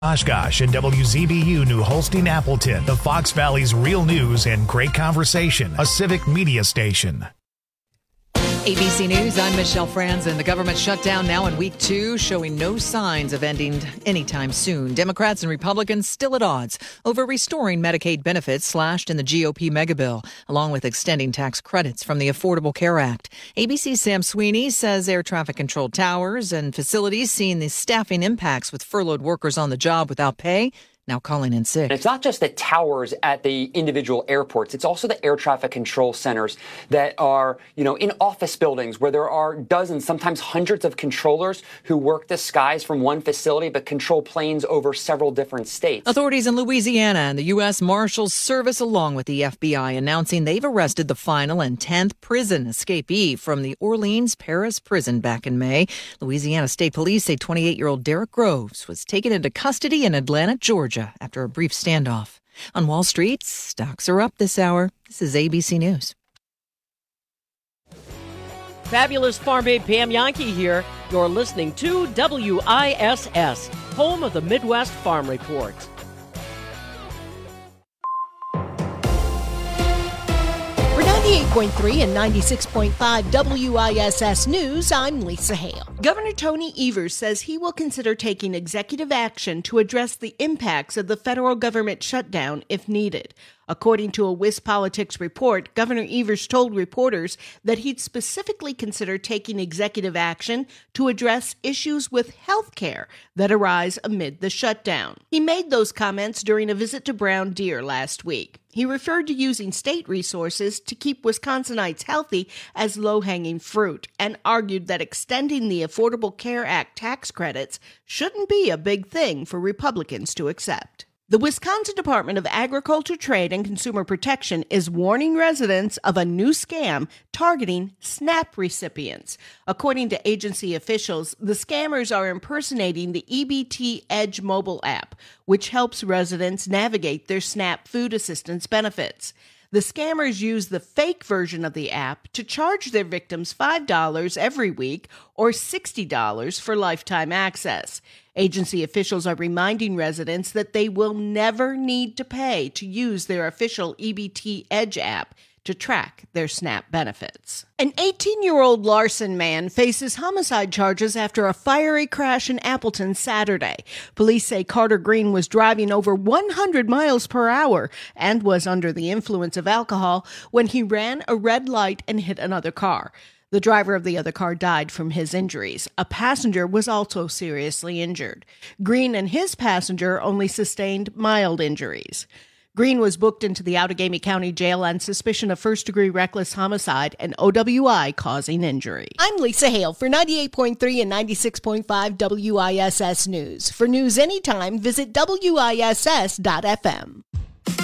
Oshkosh and WZBU New Holstein Appleton, the Fox Valley's real news and great conversation, a civic media station. ABC News, I'm Michelle Franzen. The government shutdown now in week 2, showing no signs of ending anytime soon. Democrats and Republicans still at odds over restoring Medicaid benefits slashed in the GOP megabill, along with extending tax credits from the Affordable Care Act. ABC's Sam Sweeney says air traffic control towers and facilities seeing the staffing impacts with furloughed workers on the job without pay now calling in sick. And it's not just the towers at the individual airports. It's also the air traffic control centers that are, in office buildings where there are dozens, sometimes hundreds of controllers who work the skies from one facility but control planes over several different states. Authorities in Louisiana and the U.S. Marshals Service, along with the FBI, announcing they've arrested the final and 10th prison escapee from the Orleans Paris prison back in May. Louisiana State Police say 28-year-old Derek Groves was taken into custody in Atlanta, Georgia, after a brief standoff. On Wall Street, stocks are up this hour. This is ABC News. Fabulous Farm Babe Pam Yankee here. You're listening to WISS, home of the Midwest Farm Report. For 98.3 and 96.5 WISS News, I'm Lisa Hale. Governor Tony Evers says he will consider taking executive action to address the impacts of the federal government shutdown if needed. According to a WisPolitics report, Governor Evers told reporters that he'd specifically consider taking executive action to address issues with health care that arise amid the shutdown. He made those comments during a visit to Brown Deer last week. He referred to using state resources to keep Wisconsinites healthy as low-hanging fruit and argued that extending the Affordable Care Act tax credits shouldn't be a big thing for Republicans to accept. The Wisconsin Department of Agriculture, Trade, and Consumer Protection is warning residents of a new scam targeting SNAP recipients. According to agency officials, the scammers are impersonating the EBT Edge mobile app, which helps residents navigate their SNAP food assistance benefits. The scammers use the fake version of the app to charge their victims $5 every week or $60 for lifetime access. Agency officials are reminding residents that they will never need to pay to use their official EBT Edge app to track their SNAP benefits. An 18-year-old Larson man faces homicide charges after a fiery crash in Appleton Saturday. Police say Carter Green was driving over 100 miles per hour and was under the influence of alcohol when he ran a red light and hit another car. The driver of the other car died from his injuries. A passenger was also seriously injured. Green and his passenger only sustained mild injuries. Green was booked into the Outagamie County Jail on suspicion of first-degree reckless homicide and OWI causing injury. I'm Lisa Hale for 98.3 and 96.5 WISS News. For news anytime, visit WISS.FM.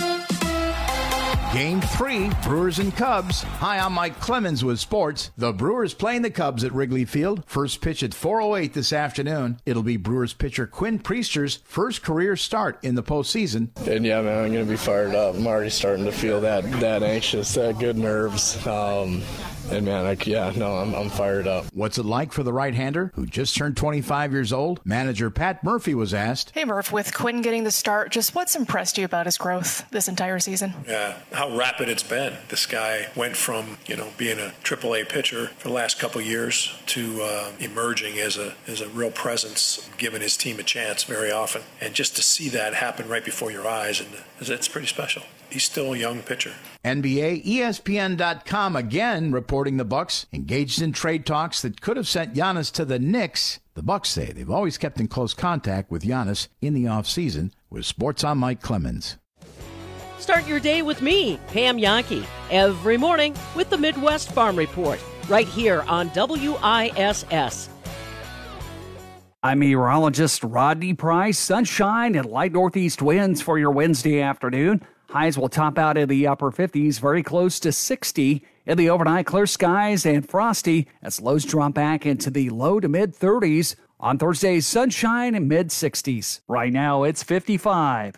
Game 3, Brewers and Cubs. Hi, I'm Mike Clemens with sports. The Brewers playing the Cubs at Wrigley Field. First pitch at 4:08 this afternoon. It'll be Brewers pitcher Quinn Priester's first career start in the postseason. And yeah, man, I'm going to be fired up. I'm already starting to feel that anxious, that good nerves. And man, I'm fired up. What's it like for the right-hander who just turned 25 years old? Manager Pat Murphy was asked. Hey Murph, with Quinn getting the start, just what's impressed you about his growth this entire season? Yeah, how rapid it's been. This guy went from, being a AAA pitcher for the last couple of years to emerging as a real presence, giving his team a chance very often. And just to see that happen right before your eyes, and it's pretty special. He's still a young pitcher. NBA, ESPN.com again reporting the Bucks engaged in trade talks that could have sent Giannis to the Knicks. The Bucks say they've always kept in close contact with Giannis in the offseason. With Sports, I'm Mike Clemens. Start your day with me, Pam Yankee, every morning with the Midwest Farm Report, right here on WISS. I'm meteorologist Rodney Price. Sunshine and light northeast winds for your Wednesday afternoon. Highs will top out in the upper 50s, very close to 60. In the overnight, clear skies and frosty as lows drop back into the low to mid 30s. On Thursday, sunshine and mid 60s. Right now, it's 55.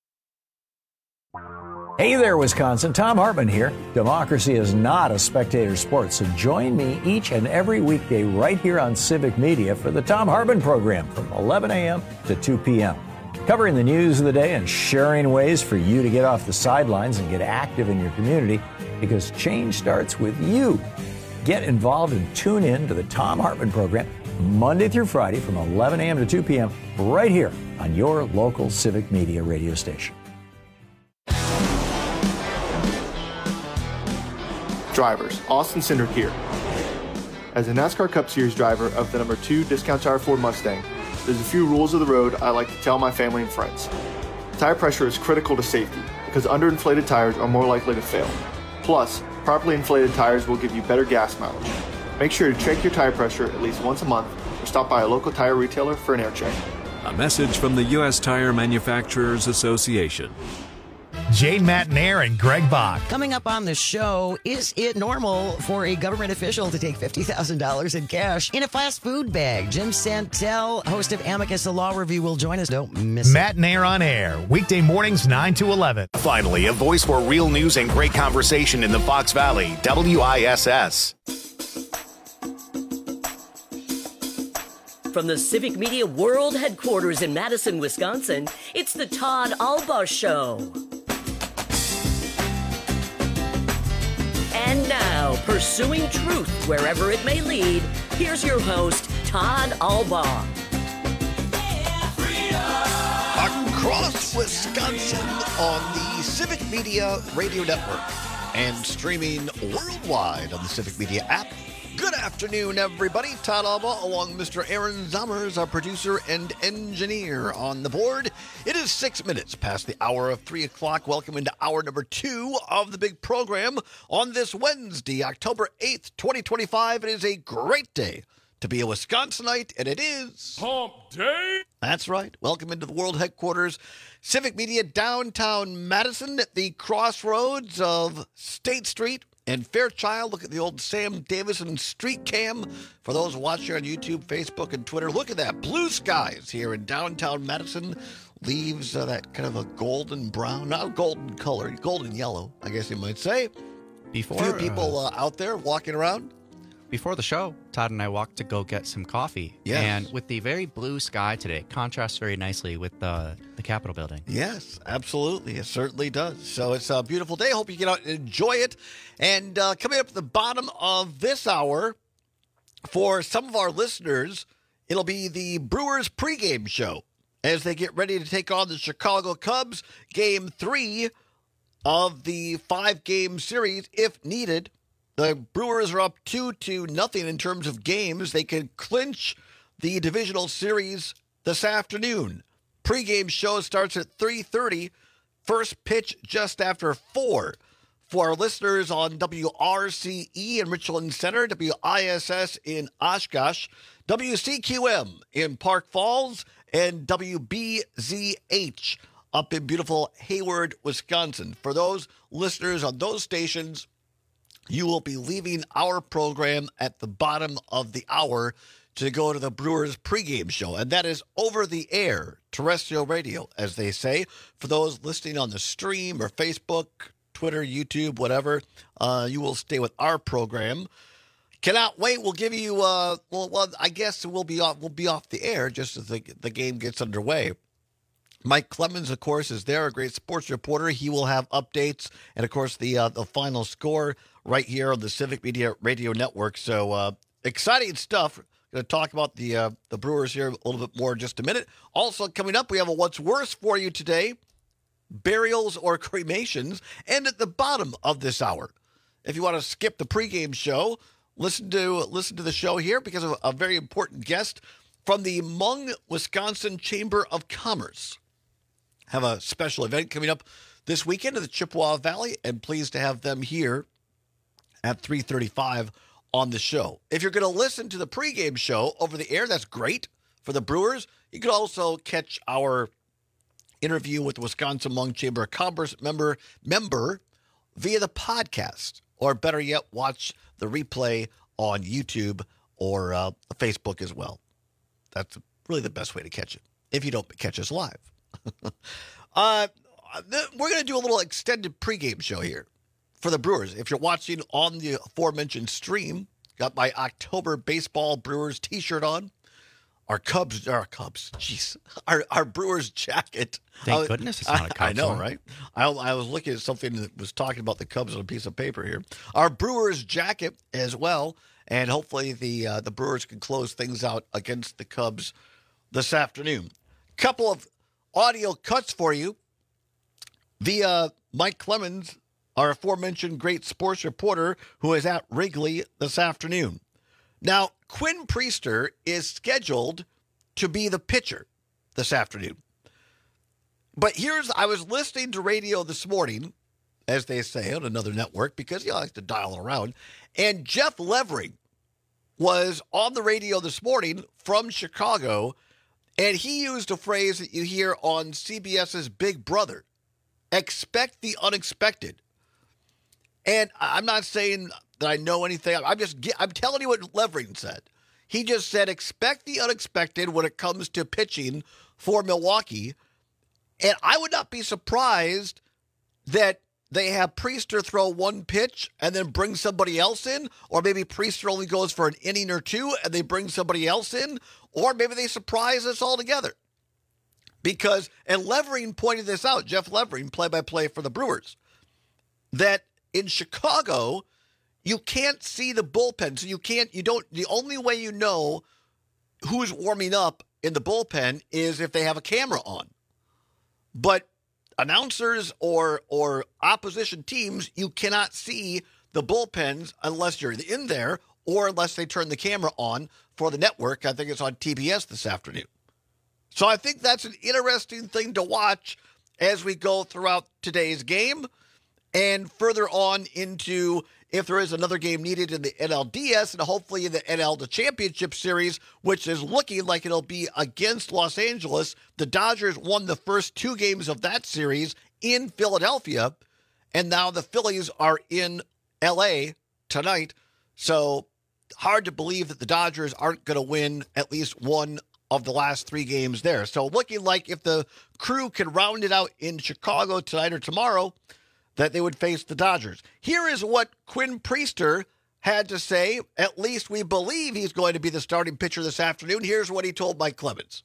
Hey there, Wisconsin. Tom Hartman here. Democracy is not a spectator sport, so join me each and every weekday right here on Civic Media for the Tom Hartman program from 11 a.m. to 2 p.m. Covering the news of the day and sharing ways for you to get off the sidelines and get active in your community, because change starts with you. Get involved and tune in to the Thom Hartmann program Monday through Friday from 11 a.m. to 2 p.m. right here on your local Civic Media radio station. Drivers, Austin Cindric here. As a NASCAR Cup Series driver of the number 2 Discount Tire Ford Mustang, there's a few rules of the road I like to tell my family and friends. Tire pressure is critical to safety because underinflated tires are more likely to fail. Plus, properly inflated tires will give you better gas mileage. Make sure to check your tire pressure at least once a month or stop by a local tire retailer for an air check. A message from the U.S. Tire Manufacturers Association. Jane Matnair and Greg Bach. Coming up on the show, is it normal for a government official to take $50,000 in cash in a fast food bag? Jim Santel, host of Amicus, a law review, will join us. Don't miss it. Matnair on air, weekday mornings 9 to 11. Finally, a voice for real news and great conversation in the Fox Valley, WISS. From the Civic Media World Headquarters in Madison, Wisconsin, it's the Todd Alba Show. And now, pursuing truth wherever it may lead, here's your host, Todd Alba. Across Wisconsin on the Civic Media Radio Network and streaming worldwide on the Civic Media app. Good afternoon, everybody. Todd Alba, along with Mr. Aaron Zommers, our producer and engineer on the board. It is 6 minutes past the hour of 3 o'clock. Welcome into hour number 2 of the big program on this Wednesday, October 8th, 2025. It is a great day to be a Wisconsinite, and it is Hump Day. That's right. Welcome into the world headquarters, Civic Media, downtown Madison at the crossroads of State Street and Fairchild. Look at the old Sam Davison street cam. For those watching on YouTube, Facebook, and Twitter, look at that. Blue skies here in downtown Madison. Leaves that kind of a golden brown, not golden color, golden yellow, I guess you might say. A few people out there walking around. Before the show, Todd and I walked to go get some coffee. Yes. And with the very blue sky today, it contrasts very nicely with the Capitol building. Yes, absolutely. It certainly does. So it's a beautiful day. Hope you get out and enjoy it. And coming up at the bottom of this hour, for some of our listeners, it'll be the Brewers pregame show as they get ready to take on the Chicago Cubs. Game 3 of the 5-game series, if needed. The Brewers are up 2-0 in terms of games. They can clinch the divisional series this afternoon. Pre-game show starts at 3:30. First pitch just after 4. For our listeners on WRCE in Richland Center, WISS in Oshkosh, WCQM in Park Falls, and WBZH up in beautiful Hayward, Wisconsin. For those listeners on those stations, you will be leaving our program at the bottom of the hour to go to the Brewers pregame show. And that is over the air, terrestrial radio, as they say. For those listening on the stream or Facebook, Twitter, YouTube, whatever, you will stay with our program. Cannot wait. We'll give you, well, I guess we'll be off the air just as the game gets underway. Mike Clemens, of course, is there, a great sports reporter. He will have updates and, of course, the final score right here on the Civic Media Radio Network. So exciting stuff. Going to talk about the Brewers here a little bit more in just a minute. Also coming up, we have a What's Worse for you today, burials or cremations. And at the bottom of this hour, if you want to skip the pregame show, listen to the show here because of a very important guest from the Hmong, Wisconsin Chamber of Commerce. Have a special event coming up this weekend in the Chippewa Valley, and pleased to have them here at 3:35 on the show. If you're going to listen to the pregame show over the air, that's great for the Brewers. You can also catch our interview with the Wisconsin Hmong Chamber of Commerce member via the podcast, or better yet, watch the replay on YouTube or Facebook as well. That's really the best way to catch it, if you don't catch us live. We're going to do a little extended pregame show here for the Brewers. If you're watching on the aforementioned stream, got my October Baseball Brewers t-shirt on. our Cubs, jeez, our Brewers jacket. Thank goodness it's not a Cubs I know, one. right? I was looking at something that was talking about the Cubs on a piece of paper here. Our Brewers jacket as well, and hopefully the Brewers can close things out against the Cubs this afternoon. Couple of audio cuts for you via Mike Clemens, our aforementioned great sports reporter who is at Wrigley this afternoon. Now, Quinn Priester is scheduled to be the pitcher this afternoon. But I was listening to radio this morning, as they say on another network, because I like to dial it around, and Jeff Levering was on the radio this morning from Chicago, and he used a phrase that you hear on CBS's Big Brother, expect the unexpected. And I'm not saying that I know anything. I'm telling you what Levering said. He just said, expect the unexpected when it comes to pitching for Milwaukee. And I would not be surprised that they have Priester throw one pitch and then bring somebody else in, or maybe Priester only goes for an inning or two and they bring somebody else in, or maybe they surprise us altogether. And Levering pointed this out, Jeff Levering, play-by-play for the Brewers, that in Chicago, you can't see the bullpen. So the only way you know who's warming up in the bullpen is if they have a camera on. But announcers or opposition teams, you cannot see the bullpens unless you're in there or unless they turn the camera on for the network. I think it's on TBS this afternoon. So I think that's an interesting thing to watch as we go throughout today's game and further on into if there is another game needed in the NLDS and hopefully in the NL Championship Series, which is looking like it'll be against Los Angeles. The Dodgers won the first two games of that series in Philadelphia, and now the Phillies are in L.A. tonight. So hard to believe that the Dodgers aren't going to win at least one of the last three games there. So looking like if the Crew can round it out in Chicago tonight or tomorrow, that they would face the Dodgers. Here is what Quinn Priester had to say. At least we believe he's going to be the starting pitcher this afternoon. Here's what he told Mike Clemens.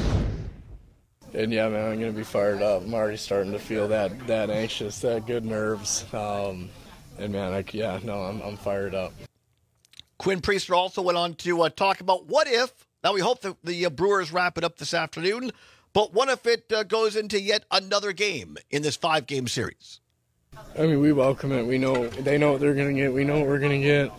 And yeah, man, I'm going to be fired up. I'm already starting to feel that anxious, that good nerves. And man, I'm fired up. Quinn Priester also went on to talk about what if. Now we hope that the Brewers wrap it up this afternoon, but what if it goes into yet another game in this 5-game series? I mean, we welcome it. We know they know what they're going to get. We know what we're going to get.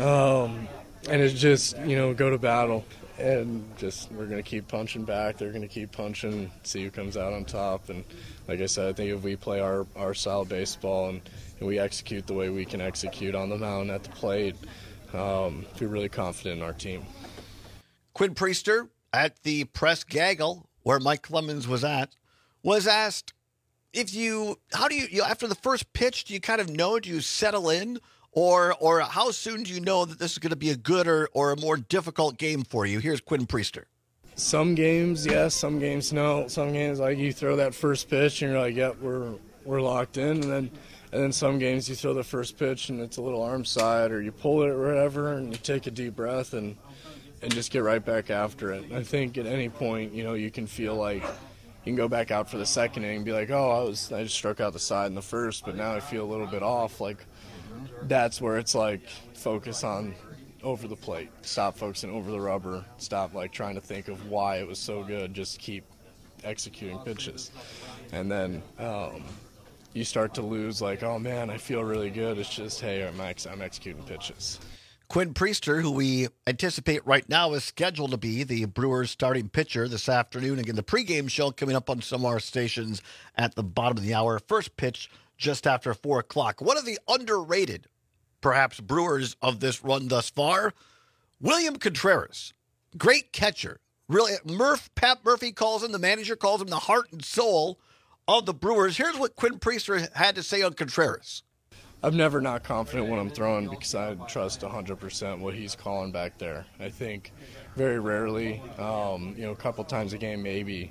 And it's just, go to battle. And just we're going to keep punching back. They're going to keep punching, see who comes out on top. And like I said, I think if we play our style of baseball and we execute the way we can execute on the mound at the plate, feel really confident in our team. Quinn Priester at the press gaggle where Mike Clemens was at was asked, how do you after the first pitch, do you kind of know, do you settle in, or how soon do you know that this is going to be a good or a more difficult game for you? Here's Quinn Priester. Some games, yes. Some games, no. Some games, like you throw that first pitch and you're like, yep, we're locked in. And then some games you throw the first pitch and it's a little arm side, or you pull it or whatever, and you take a deep breath and just get right back after it. I think at any point, you can feel like you can go back out for the second inning and be like, I just struck out the side in the first, but now I feel a little bit off. Like, that's where it's like, focus on over the plate. Stop focusing over the rubber. Stop trying to think of why it was so good. Just keep executing pitches. And then you start to lose oh man, I feel really good. It's just, hey, I'm executing pitches. Quinn Priester, who we anticipate right now is scheduled to be the Brewers starting pitcher this afternoon. Again, the pregame show coming up on some of our stations at the bottom of the hour. First pitch just after 4 o'clock. One of the underrated, perhaps, Brewers of this run thus far, William Contreras. Great catcher. Really, Pat Murphy calls him, the manager calls him the heart and soul of the Brewers. Here's what Quinn Priester had to say on Contreras. I'm never not confident when I'm throwing because I trust 100% what he's calling back there. I think very rarely, a couple times a game maybe,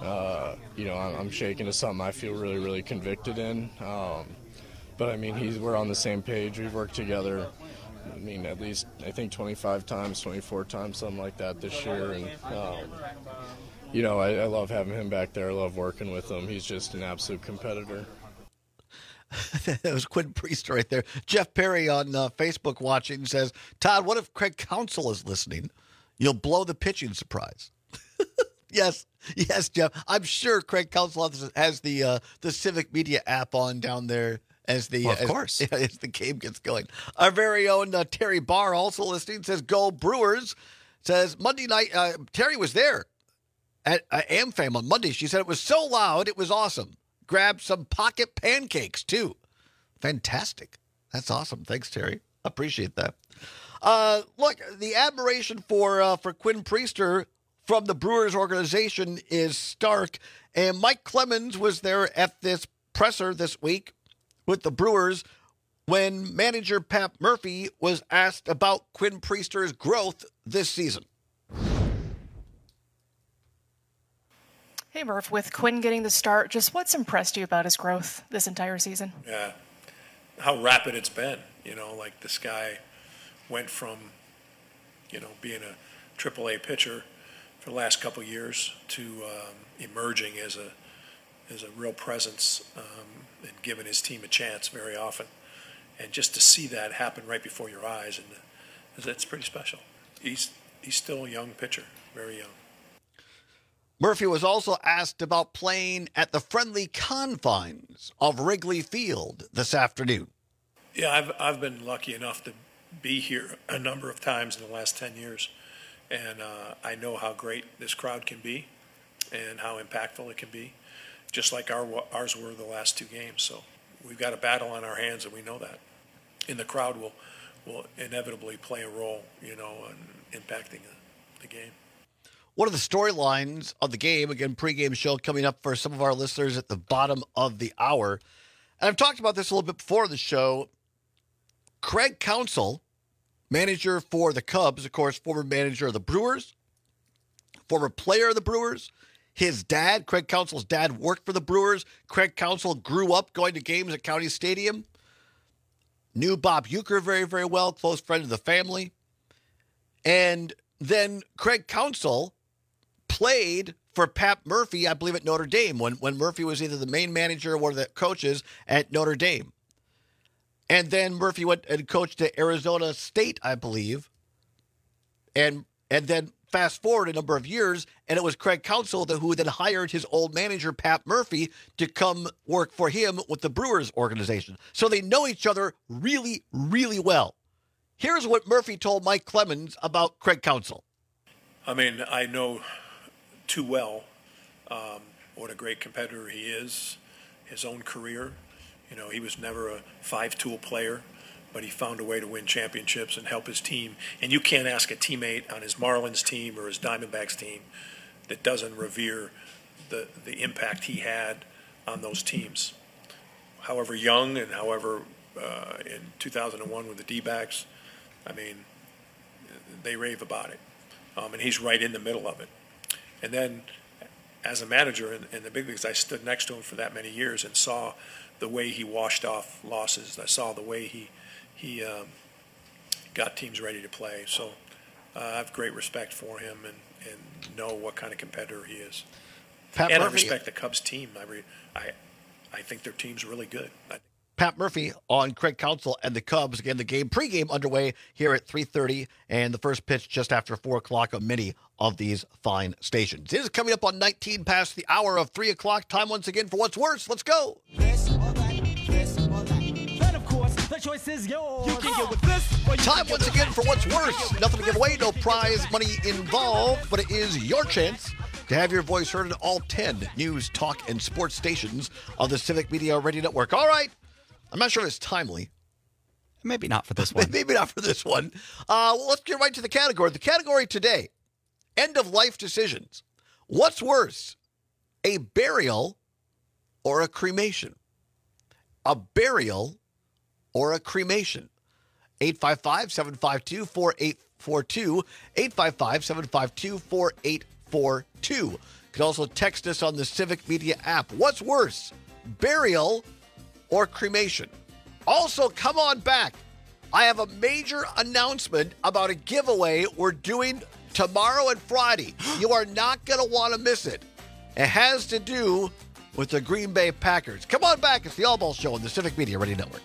I'm shaking to something I feel really, really convicted in. But, I mean, we're on the same page. We've worked together I mean, at least, I think 25 times, 24 times, something like that this year. And, you know, I love having him back there. I love working with him. He's just an absolute competitor. That was Quinn Priester right there. Jeff Perry on Facebook watching says, Todd, what if Craig Counsell is listening? You'll blow the pitching surprise. Yes, Jeff. I'm sure Craig Counsell has the Civic Media app on down there as the as the game gets going. Our very own Terry Barr also listening says, "Go Brewers." Says Monday night. Terry was there at AmFam on Monday. She said it was so loud, it was awesome. Grabbed some pocket pancakes too. Fantastic. That's awesome. Thanks, Terry. Appreciate that. Look, the admiration for Quinn Priester from the Brewers organization is stark. And Mike Clemens was there at this presser this week with the Brewers when manager Pat Murphy was asked about Quinn Priester's growth this season. Hey, Murph, with Quinn getting the start, just what's impressed you about his growth this entire season? Yeah, how rapid it's been. You know, like this guy went from, you know, being a AAA pitcher for the last couple of years to emerging as a real presence and giving his team a chance very often. And just to see that happen right before your eyes, and it's pretty special. He's still a young pitcher, very young. Murphy was also asked about playing at the friendly confines of Wrigley Field this afternoon. Yeah, I've been lucky enough to be here a number of times in the last 10 years, and I know how great this crowd can be and how impactful it can be, just like ours were the last two games. So we've got a battle on our hands, and we know that. And the crowd will inevitably play a role, you know, in impacting the game. One of the storylines of the game, again, pregame show coming up for some of our listeners at the bottom of the hour. And I've talked about this a little bit before the show. Craig Counsell, manager for the Cubs, of course, former manager of the Brewers, former player of the Brewers. His dad, Craig Counsell's dad, worked for the Brewers. Craig Counsell grew up going to games at County Stadium. Knew Bob Uecker very, very well, close friend of the family. And then Craig Counsell played for Pat Murphy, I believe, at Notre Dame, when Murphy was either the main manager or one of the coaches at Notre Dame. And then Murphy went and coached at Arizona State, I believe. And then fast forward a number of years, and it was Craig Counsell who then hired his old manager, Pat Murphy, to come work for him with the Brewers organization. So they know each other really, really well. Here's what Murphy told Mike Clemens about Craig Counsell. I mean, I know too well what a great competitor he is, his own career. You know, he was never a five-tool player, but he found a way to win championships and help his team. And you can't ask a teammate on his Marlins team or his Diamondbacks team that doesn't revere the impact he had on those teams. However young and however in 2001 with the D-backs, I mean, they rave about it. And he's right in the middle of it. And then as a manager in the big leagues, I stood next to him for that many years and saw the way he washed off losses. I saw the way he got teams ready to play. So I have great respect for him and know what kind of competitor he is. Pat and Murphy, I respect the Cubs team. I think their team's really good. Pat Murphy on Craig Counsell and the Cubs. Again, the pregame underway here at 3:30, and the first pitch just after 4 o'clock on many of these fine stations. It is coming up on 19 past the hour of 3 o'clock. Time once again for What's Worse. Let's go. The choice is yours. You can get with this. Time once again for What's Worse. Nothing to give away, no prize money involved, but it is your chance to have your voice heard in all 10 news, talk, and sports stations of the Civic Media Radio Network. All right. I'm not sure if it's timely. Maybe not for this one. Maybe not for this one. Well, let's get right to the category. The category today, end-of-life decisions. What's worse, a burial or a cremation? A burial or a cremation? 855-752-4842, 855-752-4842. You can also text us on the Civic Media app. What's worse, burial or cremation? Also, come on back I have a major announcement about a giveaway we're doing tomorrow and Friday. You are not going to want to miss it. It has to do with the Green Bay Packers. Come on back. It's the All Ball Show on the Civic Media Radio Network.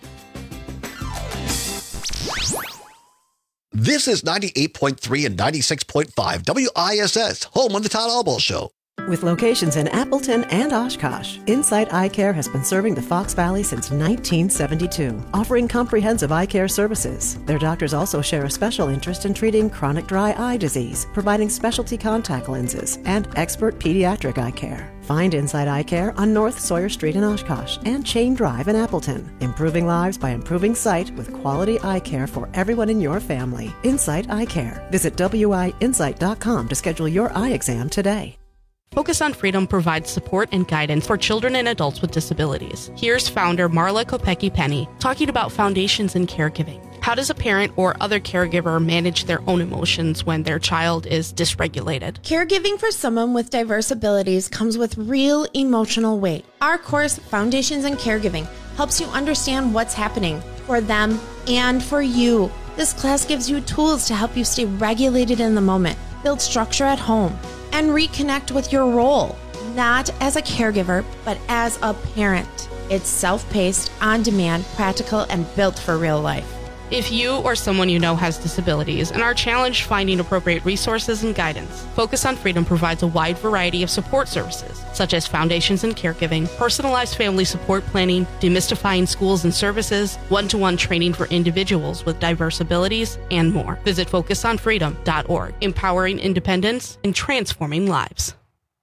This is 98.3 and 96.5 WISS, home of the Todd All Ball Show. With locations in Appleton and Oshkosh, Insight Eye Care has been serving the Fox Valley since 1972, offering comprehensive eye care services. Their doctors also share a special interest in treating chronic dry eye disease, providing specialty contact lenses, and expert pediatric eye care. Find Insight Eye Care on North Sawyer Street in Oshkosh and Chain Drive in Appleton, improving lives by improving sight with quality eye care for everyone in your family. Insight Eye Care. Visit WIInsight.com to schedule your eye exam today. Focus on Freedom provides support and guidance for children and adults with disabilities. Here's founder Marla Kopecki-Penny talking about foundations and caregiving. How does a parent or other caregiver manage their own emotions when their child is dysregulated? Caregiving for someone with diverse abilities comes with real emotional weight. Our course, Foundations in Caregiving, helps you understand what's happening for them and for you. This class gives you tools to help you stay regulated in the moment, build structure at home, and reconnect with your role, not as a caregiver, but as a parent. It's self-paced, on-demand, practical, and built for real life. If you or someone you know has disabilities and are challenged finding appropriate resources and guidance, Focus on Freedom provides a wide variety of support services, such as Foundations in Caregiving, personalized family support planning, demystifying schools and services, one-to-one training for individuals with diverse abilities, and more. Visit FocusOnFreedom.org, empowering independence and transforming lives.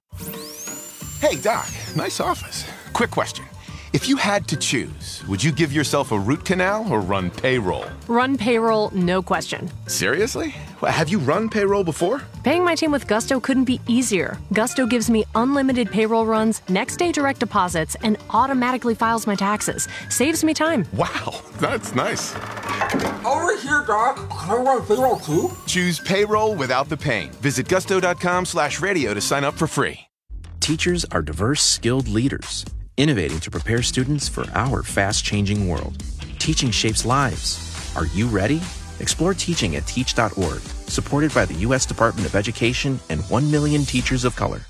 Hey, Doc, nice office. Quick question. If you had to choose, would you give yourself a root canal or run payroll? Run payroll, no question. Seriously? Well, have you run payroll before? Paying my team with Gusto couldn't be easier. Gusto gives me unlimited payroll runs, next day direct deposits, and automatically files my taxes. Saves me time. Wow, that's nice. Over here, Doc. Can I run payroll too? Choose payroll without the pain. Visit gusto.com/radio to sign up for free. Teachers are diverse, skilled leaders, innovating to prepare students for our fast-changing world. Teaching shapes lives. Are you ready? Explore teaching at teach.org, supported by the U.S. Department of Education and 1 million teachers of color.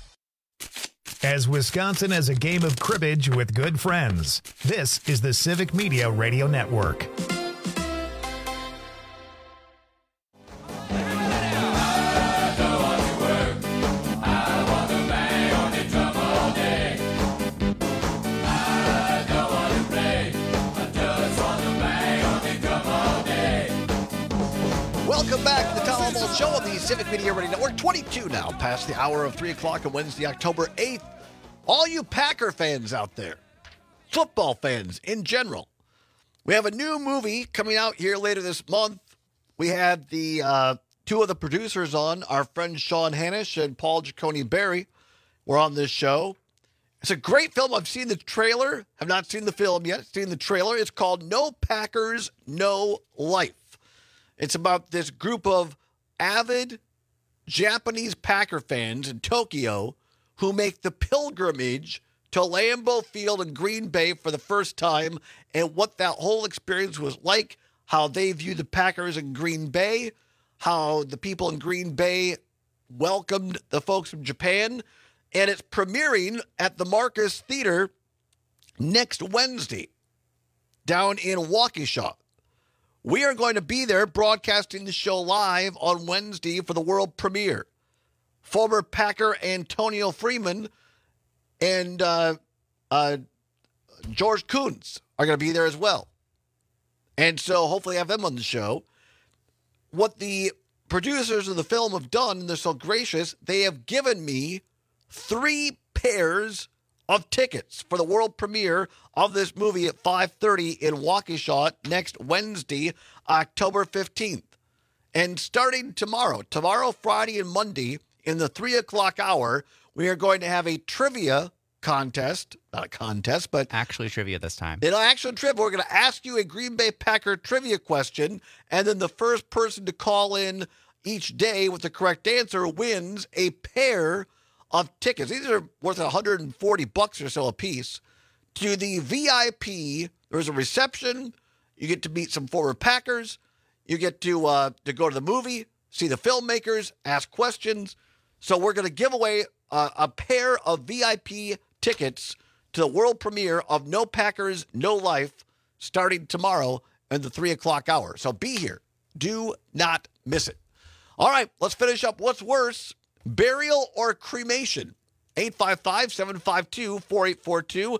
As Wisconsin has a game of cribbage with good friends, this is the Civic Media Radio Network. Welcome back to the Todd All Ball Show on the Civic Media Radio Network. 22 now, past the hour of 3 o'clock on Wednesday, October 8th. All you Packer fans out there, football fans in general, we have a new movie coming out here later this month. We had the two of the producers on, our friends Sean Hanish and Paul Giacone Berry were on this show. It's a great film. I've seen the trailer. Have not seen the film yet. Seen the trailer. It's called No Packers, No Life. It's about this group of avid Japanese Packer fans in Tokyo who make the pilgrimage to Lambeau Field in Green Bay for the first time and what that whole experience was like, how they view the Packers in Green Bay, how the people in Green Bay welcomed the folks from Japan. And it's premiering at the Marcus Theater next Wednesday down in Waukesha. We are going to be there broadcasting the show live on Wednesday for the world premiere. Former Packer Antonio Freeman and George Kuntz are going to be there as well. And so hopefully have them on the show. What the producers of the film have done, and they're so gracious, they have given me 3 pairs of tickets for the world premiere of this movie at 5:30 in Waukesha next Wednesday, October 15th. And starting tomorrow, Friday, and Monday in the 3 o'clock hour, we are going to have a trivia contest. Not a contest, but actually trivia this time. It'll actually trivia. We're going to ask you a Green Bay Packer trivia question, and then the first person to call in each day with the correct answer wins a pair of tickets. These are worth $140 or so a piece to the VIP. There's a reception You get to meet some former Packers. You get to go to the movie, see the filmmakers, ask questions. So we're going to give away a pair of VIP tickets to the world premiere of No Packers, No Life, starting tomorrow in the 3 o'clock hour. So be here. Do not miss it. All right, let's finish up. What's worse, burial or cremation? 855-752-4842,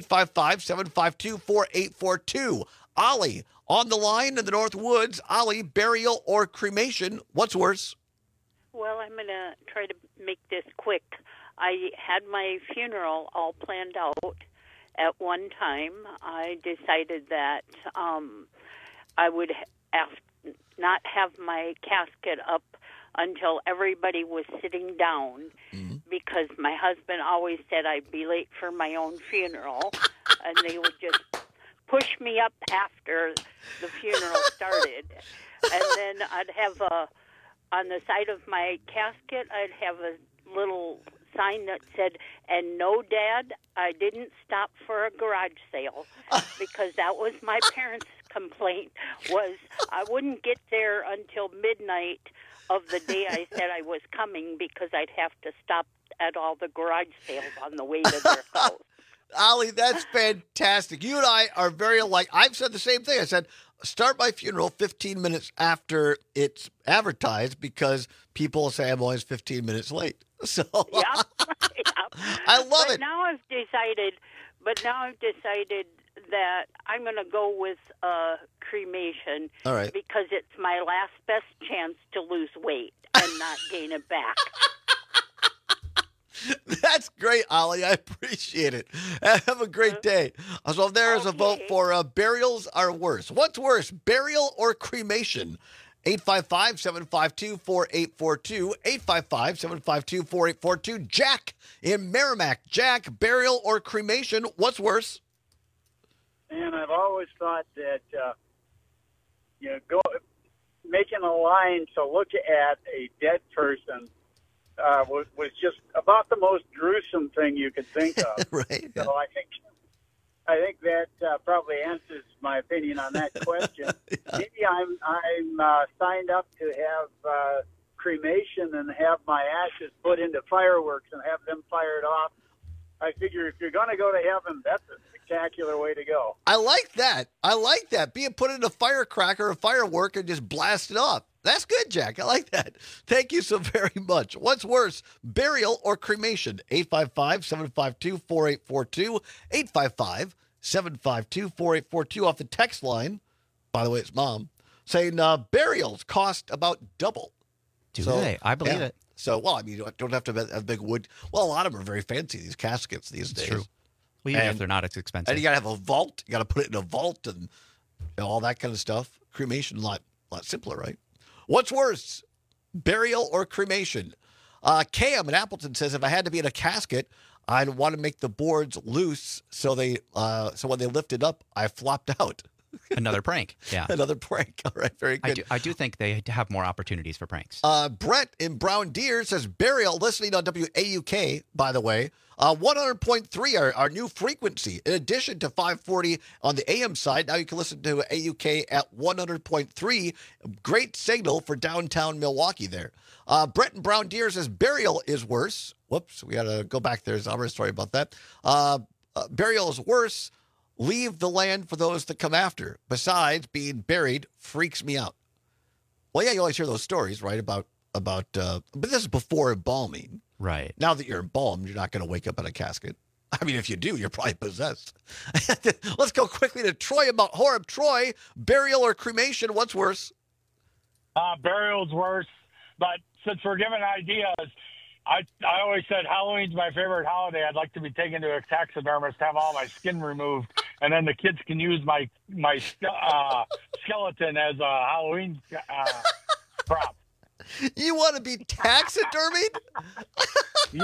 855-752-4842. Ollie, on the line in the North Woods. Ollie, burial or cremation, what's worse? Well, I'm going to try to make this quick. I had my funeral all planned out at one time. I decided that I would not have my casket up until everybody was sitting down, because my husband always said I'd be late for my own funeral, and they would just push me up after the funeral started. And then I'd have on the side of my casket, I'd have a little sign that said, "And no, Dad, I didn't stop for a garage sale," because that was my parents' complaint, was I wouldn't get there until midnight of the day I said I was coming, because I'd have to stop at all the garage sales on the way to their house. Ollie, that's fantastic. You and I are very alike. I've said the same thing. I said, start my funeral 15 minutes after it's advertised, because people say I'm always 15 minutes late. So yeah. I love it. Now I've decided that I'm going to go with cremation. All right. Because it's my last best chance to lose weight and not gain it back. That's great, Ollie. I appreciate it. Have a great day. So there is a vote for burials are worse. What's worse, burial or cremation? 855-752-4842, 855-752-4842. Jack in Merrimack. Jack, burial or cremation, what's worse? And I've always thought that making a line to look at a dead person was just about the most gruesome thing you could think of. Right. So I think that probably answers my opinion on that question. Yeah. Maybe I'm signed up to have cremation and have my ashes put into fireworks and have them fired off. I figure if you're going to go to heaven, that's a spectacular way to go. I like that. Being put in a firecracker, a firework, and just blast it off. That's good, Jack. I like that. Thank you so very much. What's worse, burial or cremation? 855-752-4842, 855-752-4842 off the text line. By the way, it's Mom saying burials cost about double. Do they? I believe it. So, well, I mean, you don't have to have big wood. Well, a lot of them are very fancy, these caskets these days. True. Well, even if they're not, it's expensive. And you got to have a vault. You got to put it in a vault and all that kind of stuff. Cremation, a lot simpler, right? What's worse, burial or cremation? Cam in Appleton says, if I had to be in a casket, I'd want to make the boards loose so when they lift it up, I flopped out. Another prank. Yeah. Another prank. All right. Very good. I do think they have more opportunities for pranks. Brett in Brown Deer says burial, listening on WAUK, by the way. 100.3, our new frequency. In addition to 540 on the AM side, now you can listen to AUK at 100.3. Great signal for downtown Milwaukee there. Brett in Brown Deer says burial is worse. Whoops. We got to go back there. There's a story about that. Burial is worse. Leave the land for those that come after. Besides, being buried freaks me out. Well, yeah, you always hear those stories, right, about but this is before embalming. Right. Now that you're embalmed, you're not going to wake up in a casket. I mean, if you do, you're probably possessed. Let's go quickly to Troy about Horeb. Troy, burial or cremation, what's worse? Burial's worse, but since we're giving ideas, I always said Halloween's my favorite holiday. I'd like to be taken to a taxidermist, have all my skin removed, and then the kids can use my skeleton as a Halloween prop. You want to be taxidermied? Yeah.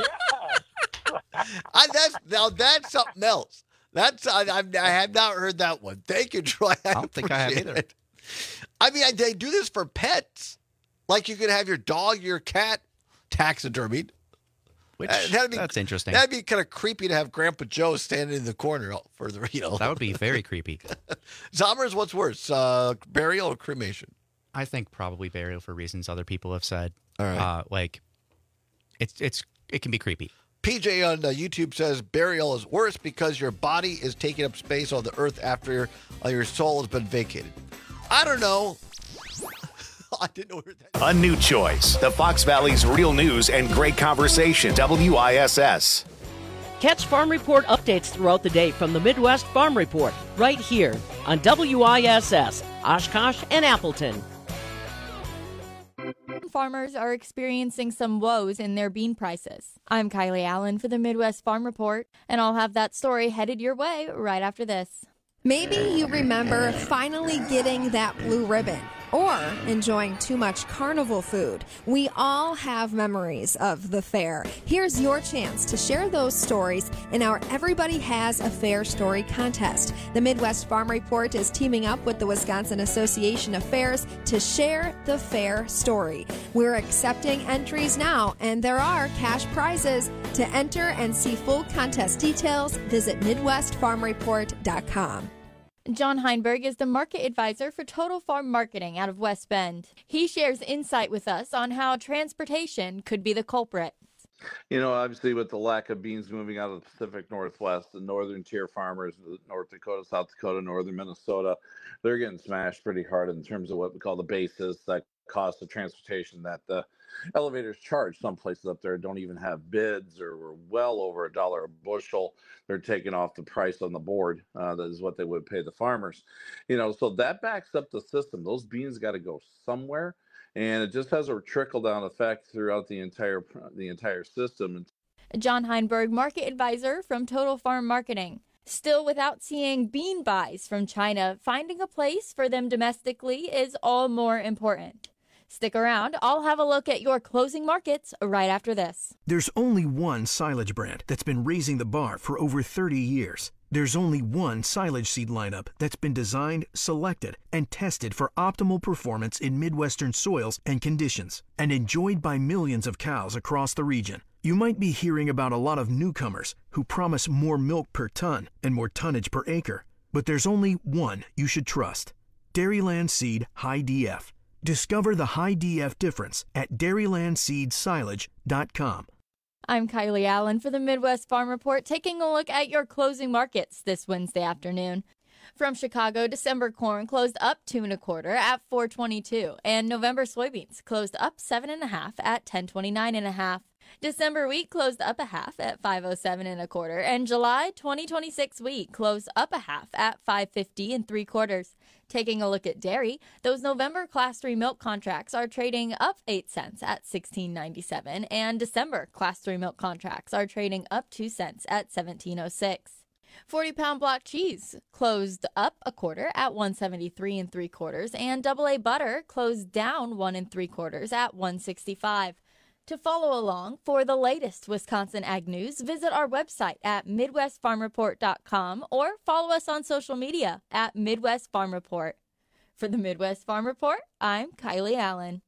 That's something else. I have not heard that one. Thank you, Troy. I don't think I have either. I mean, they do this for pets. Like you could have your dog, your cat taxidermied. Which That'd be, that's interesting. That'd be kind of creepy to have Grandpa Joe standing in the corner for the, That would be very creepy. Zommers, what's worse, burial or cremation? I think probably burial for reasons other people have said. All right. Like, it can be creepy. PJ on YouTube says burial is worse because your body is taking up space on the earth after your soul has been vacated. I don't know. I didn't know that. A new choice. The Fox Valley's real news and great conversation. WISS. Catch Farm Report updates throughout the day from the Midwest Farm Report right here on WISS, Oshkosh and Appleton. Farmers are experiencing some woes in their bean prices. I'm Kylie Allen for the Midwest Farm Report, and I'll have that story headed your way right after this. Maybe you remember finally getting that blue ribbon or enjoying too much carnival food. We all have memories of the fair. Here's your chance to share those stories in our Everybody Has a Fair Story contest. The Midwest Farm Report is teaming up with the Wisconsin Association of Fairs to share the fair story. We're accepting entries now, and there are cash prizes. To enter and see full contest details, visit MidwestFarmReport.com. John Heinberg is the market advisor for Total Farm Marketing out of West Bend. He shares insight with us on how transportation could be the culprit. You know, obviously with the lack of beans moving out of the Pacific Northwest, the northern tier farmers, North Dakota, South Dakota, northern Minnesota, they're getting smashed pretty hard in terms of what we call the basis, that cost of transportation that the elevators charge. Some places up there don't even have bids, or we're well over $1 a bushel. They're taking off the price on the board. That is what they would pay the farmers. You know, so that backs up the system. Those beans got to go somewhere, and it just has a trickle down effect throughout the entire system. John Heinberg, market advisor from Total Farm Marketing. Still, without seeing bean buys from China, finding a place for them domestically is all more important. Stick around. I'll have a look at your closing markets right after this. There's only one silage brand that's been raising the bar for over 30 years. There's only one silage seed lineup that's been designed, selected, and tested for optimal performance in Midwestern soils and conditions, and enjoyed by millions of cows across the region. You might be hearing about a lot of newcomers who promise more milk per ton and more tonnage per acre, but there's only one you should trust: Dairyland Seed High DF. Discover the High DF difference at dairylandseedsilage.com. I'm Kylie Allen for the Midwest Farm Report, taking a look at your closing markets this Wednesday afternoon. From Chicago, December corn closed up 2 1/4 at $4.22, and November soybeans closed up 7 1/2 at $10.29 1/2. December wheat closed up 1/2 at $5.07 1/4, and July 2026 wheat closed up 1/2 at $5.50 3/4. Taking a look at dairy, those November Class 3 milk contracts are trading up 8 cents at $16.97, and December Class 3 milk contracts are trading up 2 cents at $17.06. 40-pound block cheese closed up 1/4 at $1.73 3/4, and AA butter closed down 1 3/4 at $1.65. To follow along for the latest Wisconsin ag news, visit our website at MidwestFarmReport.com or follow us on social media at Midwest Farm Report. For the Midwest Farm Report, I'm Kylie Allen.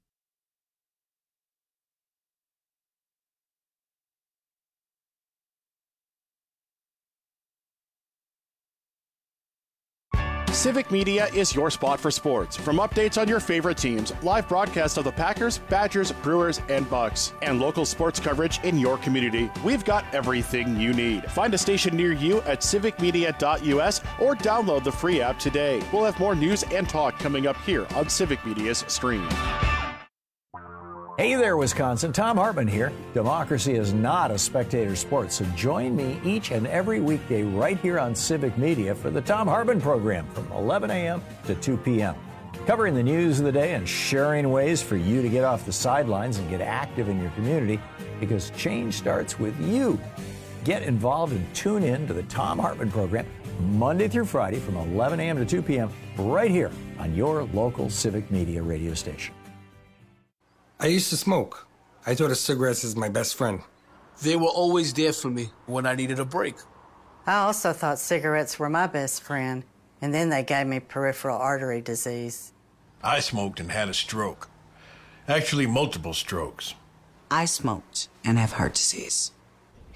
Civic Media is your spot for sports. From updates on your favorite teams, live broadcasts of the Packers, Badgers, Brewers, and Bucks, and local sports coverage in your community, we've got everything you need. Find a station near you at civicmedia.us or download the free app today. We'll have more news and talk coming up here on Civic Media's stream. Hey there, Wisconsin. Tom Hartman here. Democracy is not a spectator sport, so join me each and every weekday right here on Civic Media for the Tom Hartman program from 11 a.m. to 2 p.m. Covering the news of the day and sharing ways for you to get off the sidelines and get active in your community, because change starts with you. Get involved and tune in to the Tom Hartman program Monday through Friday from 11 a.m. to 2 p.m. right here on your local Civic Media radio station. I used to smoke. I thought of cigarettes as my best friend. They were always there for me when I needed a break. I also thought cigarettes were my best friend, and then they gave me peripheral artery disease. I smoked and had a stroke. Actually, multiple strokes. I smoked and have heart disease.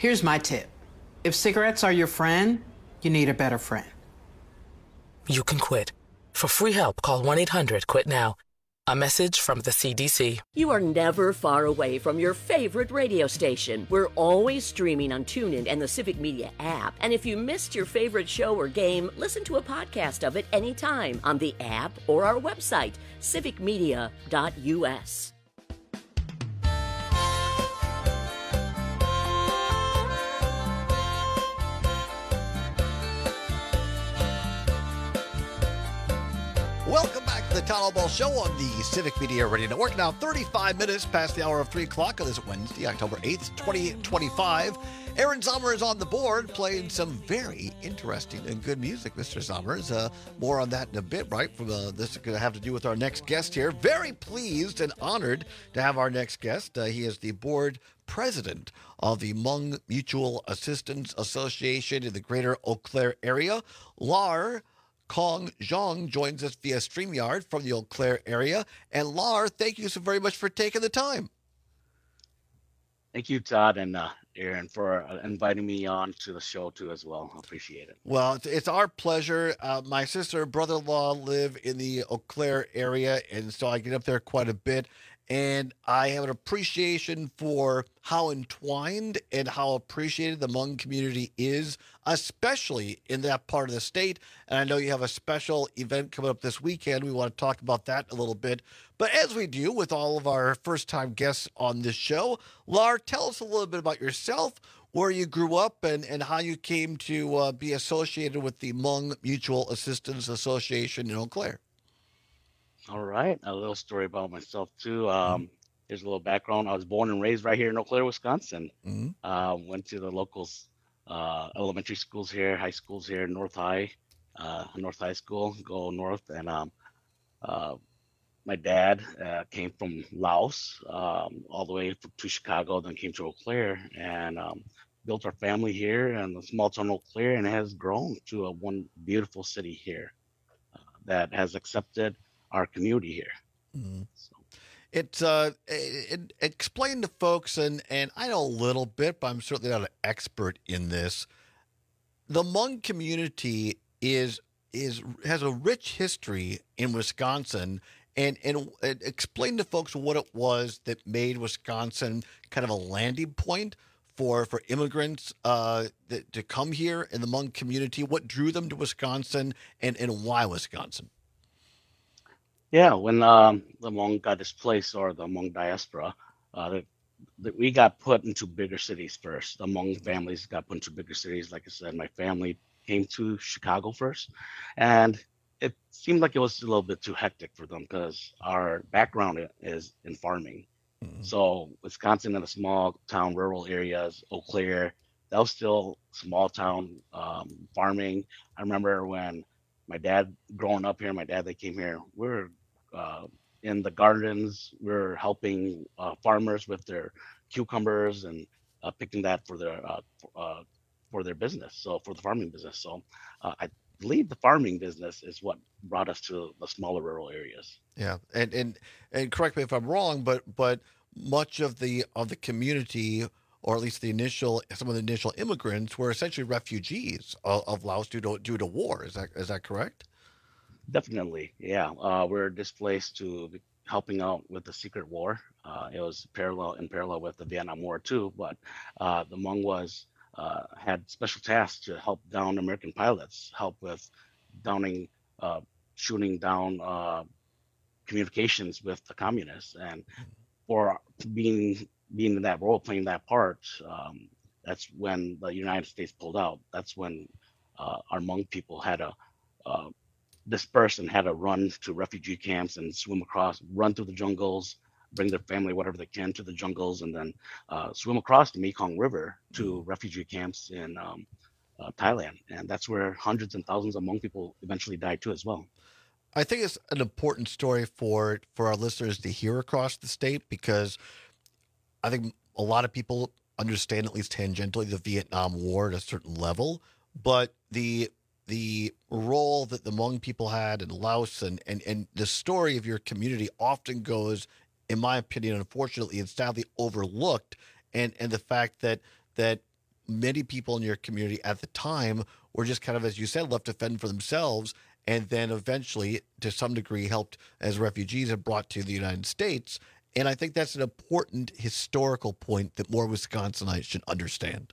Here's my tip. If cigarettes are your friend, you need a better friend. You can quit. For free help, call 1-800-QUIT-NOW. A message from the CDC. You are never far away from your favorite radio station. We're always streaming on TuneIn and the Civic Media app. And if you missed your favorite show or game, listen to a podcast of it anytime on the app or our website, civicmedia.us. Welcome back to the Town Hall Ball Show on the Civic Media Radio Network. Now 35 minutes past the hour of 3 o'clock on this Wednesday, October 8th, 2025. Aaron Sommer is on the board playing some very interesting and good music, Mr. Sommers. More on that in a bit, right? This is going to have to do with our next guest here. Very pleased and honored to have our next guest. He is the board president of the Hmong Mutual Assistance Association in the greater Eau Claire area. Lar Kong Zhang joins us via StreamYard from the Eau Claire area. And Lar, thank you so very much for taking the time. Thank you, Todd and Aaron, for inviting me on to the show, too, as well. I appreciate it. Well, it's our pleasure. My sister and brother-in-law live in the Eau Claire area, and so I get up there quite a bit. And I have an appreciation for how entwined and how appreciated the Hmong community is, especially in that part of the state. And I know you have a special event coming up this weekend. We want to talk about that a little bit. But as we do with all of our first-time guests on this show, Lar, tell us a little bit about yourself, where you grew up, and how you came to be associated with the Hmong Mutual Assistance Association in Eau Claire. All right. A little story about myself, too. Here's a little background. I was born and raised right here in Eau Claire, Wisconsin. Went to the local elementary schools here, high schools here, North High School, go north. And my dad came from Laos all the way to Chicago, then came to Eau Claire and built our family here in the small town Eau Claire, and it has grown to one beautiful city here that has accepted our community here. So. It's explain to folks, and I know a little bit, but I'm certainly not an expert in this. The Hmong community has a rich history in Wisconsin, and explain to folks what it was that made Wisconsin kind of a landing point for immigrants to come here in the Hmong community. What drew them to Wisconsin, and why Wisconsin? Yeah, when the Hmong got displaced, or the Hmong diaspora, we got put into bigger cities first. The Hmong families got put into bigger cities. Like I said, my family came to Chicago first, and it seemed like it was a little bit too hectic for them because our background is in farming. So Wisconsin and the small town rural areas, Eau Claire, that was still small town farming. I remember when my dad growing up here, they came here, we were in the gardens, we were helping farmers with their cucumbers and picking that for their business, so for the farming business. So I believe the farming business is what brought us to the smaller rural areas. Yeah, and correct me if I'm wrong, but much of the community, or at least some of the initial immigrants, were essentially refugees of Laos due to war. Is that correct? Definitely, yeah. We're displaced to helping out with the secret war. It was in parallel with the Vietnam War too. But the Hmong had special tasks to help down American pilots, help with shooting down communications with the communists, and for being in that role, playing that part, that's when the United States pulled out. That's when our Hmong people had to disperse and had to run to refugee camps and swim across, run through the jungles, bring their family, whatever they can, to the jungles, and then swim across the Mekong River to refugee camps in Thailand. And that's where hundreds and thousands of Hmong people eventually died too as well. I think it's an important story for our listeners to hear across the state, because I think a lot of people understand, at least tangentially, the Vietnam War at a certain level, but the role that the Hmong people had in Laos and the story of your community often goes, in my opinion, unfortunately, and sadly overlooked, and the fact that many people in your community at the time were just kind of, as you said, left to fend for themselves, and then eventually, to some degree, helped as refugees and brought to the United States. And I think that's an important historical point that more Wisconsinites should understand.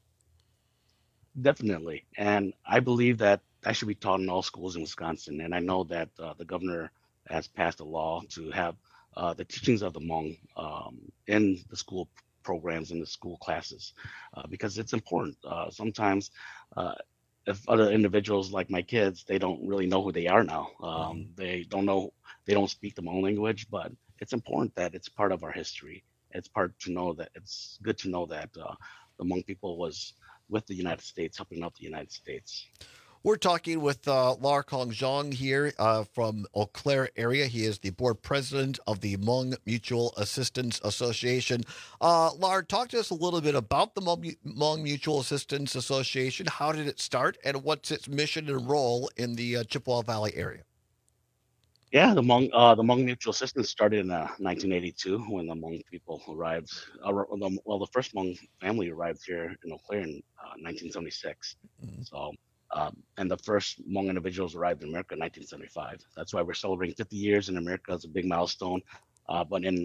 Definitely. And I believe that should be taught in all schools in Wisconsin. And I know that the governor has passed a law to have the teachings of the Hmong in the school programs, in the school classes, because it's important. Sometimes if other individuals like my kids, they don't really know who they are now. They don't speak the Hmong language, but it's important that it's part of our history. It's good to know that the Hmong people was with the United States, helping out the United States. We're talking with Lar Kong Zhang here from Eau Claire area. He is the board president of the Hmong Mutual Assistance Association. Lar, talk to us a little bit about the Hmong Mutual Assistance Association. How did it start, and what's its mission and role in the Chippewa Valley area? Yeah, the Hmong Mutual Assistance started in 1982 when the Hmong people arrived. The first Hmong family arrived here in Eau Claire in 1976. So. And the first Hmong individuals arrived in America in 1975. That's why we're celebrating 50 years in America. It's a big milestone. But in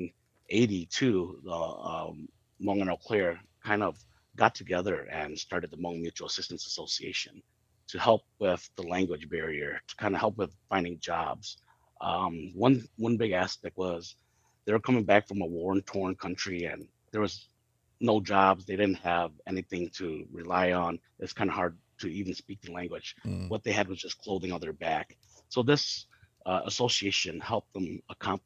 1982, the Hmong and Eau Claire kind of got together and started the Hmong Mutual Assistance Association to help with the language barrier, to kind of help with finding jobs. One big aspect was they were coming back from a war-torn country, and there was no jobs. They didn't have anything to rely on. It's kind of hard to even speak the language. What they had was just clothing on their back. So this association helped them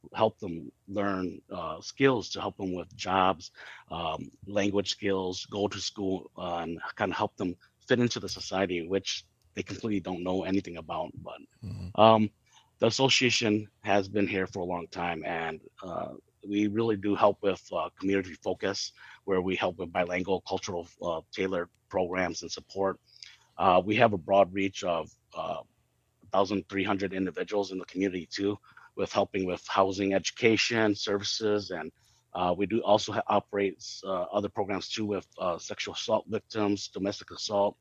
learn skills to help them with jobs, language skills, go to school, and kind of help them fit into the society, which they completely don't know anything about. But the association has been here for a long time, and we really do help with community focus, where we help with bilingual, cultural, tailored programs and support. We have a broad reach of 1,300 individuals in the community too, with helping with housing, education, services, and we do also operate other programs too with sexual assault victims, domestic assault.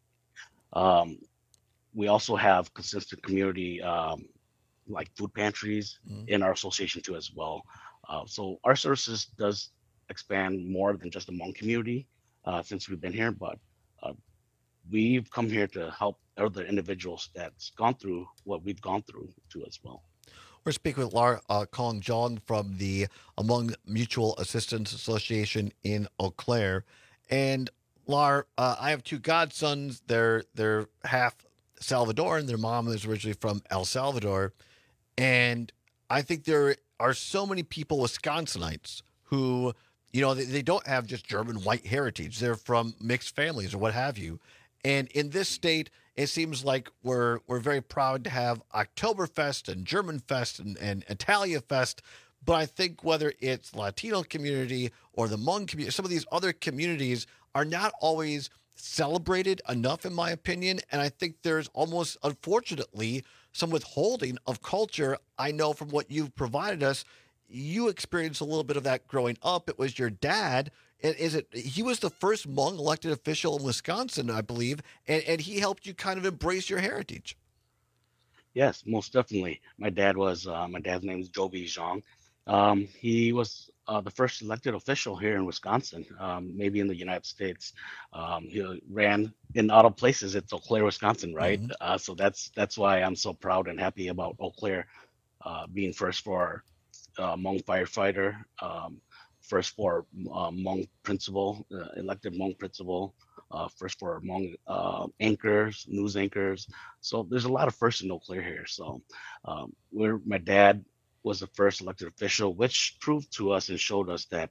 We also have consistent community like food pantries in our association too as well. So our services does expand more than just the Hmong community since we've been here, but we've come here to help other individuals that's gone through what we've gone through too as well. We're speaking with Lar Kong Zhang from the Hmong Mutual Assistance Association in Eau Claire. And Lar, I have two godsons. They're half Salvadoran. Their mom is originally from El Salvador. And I think there are so many people, Wisconsinites, who, they don't have just German white heritage. They're from mixed families or what have you. And in this state, it seems like we're very proud to have Oktoberfest and Germanfest and Italia Fest. But I think whether it's Latino community or the Hmong community, some of these other communities are not always celebrated enough, in my opinion. And I think there's almost, unfortunately, some withholding of culture. I know from what you've provided us, you experienced a little bit of that growing up. It was your dad. He was the first Hmong elected official in Wisconsin, I believe, and he helped you kind of embrace your heritage. Yes, most definitely. My dad's name is Joby Zhang. He was the first elected official here in Wisconsin, maybe in the United States. He ran in other places. It's Eau Claire, Wisconsin, right? So that's why I'm so proud and happy about Eau Claire being first for Hmong firefighter, first for Hmong principal, elected Hmong principal, first for Hmong anchors, news anchors. So there's a lot of firsts in Eau Claire here. So my dad was the first elected official, which proved to us and showed us that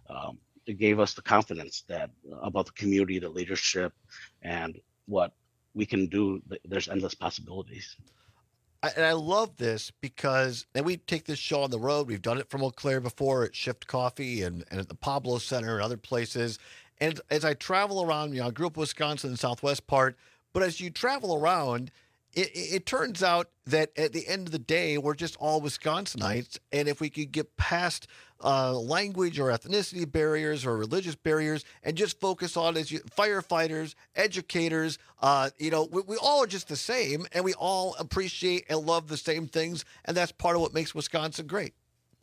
it gave us the confidence that about the community, the leadership, and what we can do. There's endless possibilities. And I love this because we take this show on the road. We've done it from Eau Claire before at Shift Coffee and at the Pablo Center and other places. And as I travel around, I grew up in Wisconsin, the southwest part, but as you travel around, it turns out that at the end of the day, we're just all Wisconsinites. And if we could get past language or ethnicity barriers or religious barriers and just focus on firefighters, educators, we all are just the same, and we all appreciate and love the same things. And that's part of what makes Wisconsin great.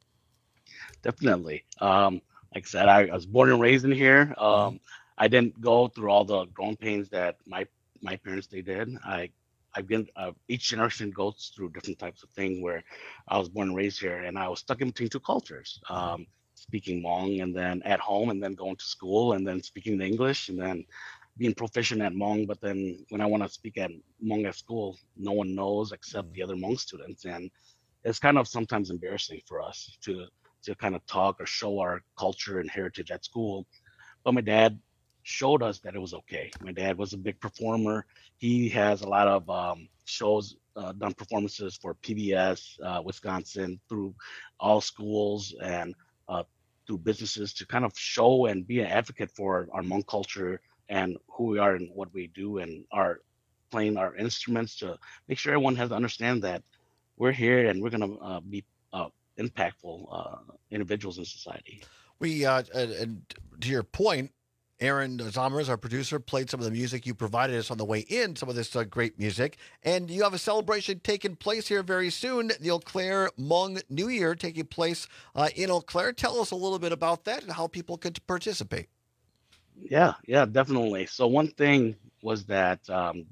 Definitely. Like I said, I was born and raised in here. I didn't go through all the growing pains that my parents they did. I've been each generation goes through different types of things where I was born and raised here, and I was stuck in between two cultures, speaking Hmong and then at home, and then going to school and then speaking the English and then being proficient at Hmong. But then when I want to speak at Hmong at school, no one knows except the other Hmong students, and it's kind of sometimes embarrassing for us to kind of talk or show our culture and heritage at school. But my dad showed us that it was okay. My dad was a big performer. He has a lot of shows, done performances for PBS, Wisconsin, through all schools and through businesses to kind of show and be an advocate for our Hmong culture and who we are and what we do and our playing our instruments to make sure everyone has to understand that we're here and we're going to be impactful individuals in society. We, and to your point, Aaron Zomers, our producer, played some of the music you provided us on the way in, some of this great music. And you have a celebration taking place here very soon, the Eau Claire Hmong New Year taking place in Eau Claire. Tell us a little bit about that and how people can participate. Yeah, definitely. So one thing was that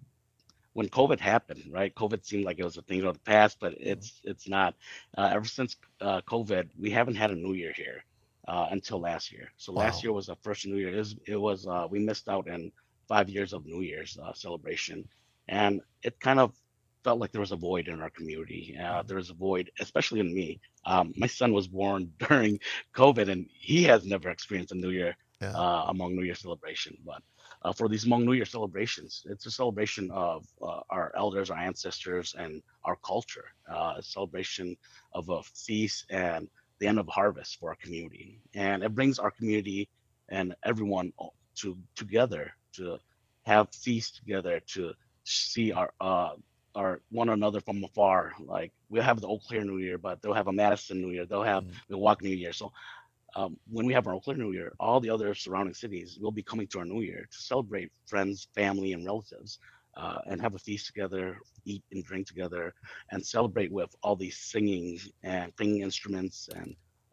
when COVID happened, right? COVID seemed like it was a thing of the past, but it's not. Ever since COVID, we haven't had a New Year here. Until last year. So last year was our first New Year. It was we missed out on 5 years of New Year's celebration. And it kind of felt like there was a void in our community. There was a void, especially in me. My son was born during COVID and he has never experienced a New Year Hmong New Year celebration. But for these Hmong New Year celebrations, it's a celebration of our elders, our ancestors, and our culture. A celebration of a feast and the end of harvest for our community, and it brings our community and everyone together to have feasts together, to see our one another from afar. Like we'll have the Eau Claire New Year, but they'll have a Madison New Year, they'll have Milwaukee New Year. So when we have our Eau Claire New Year, all the other surrounding cities will be coming to our New Year to celebrate friends, family, and relatives. And have a feast together, eat and drink together, and celebrate with all these singing instruments and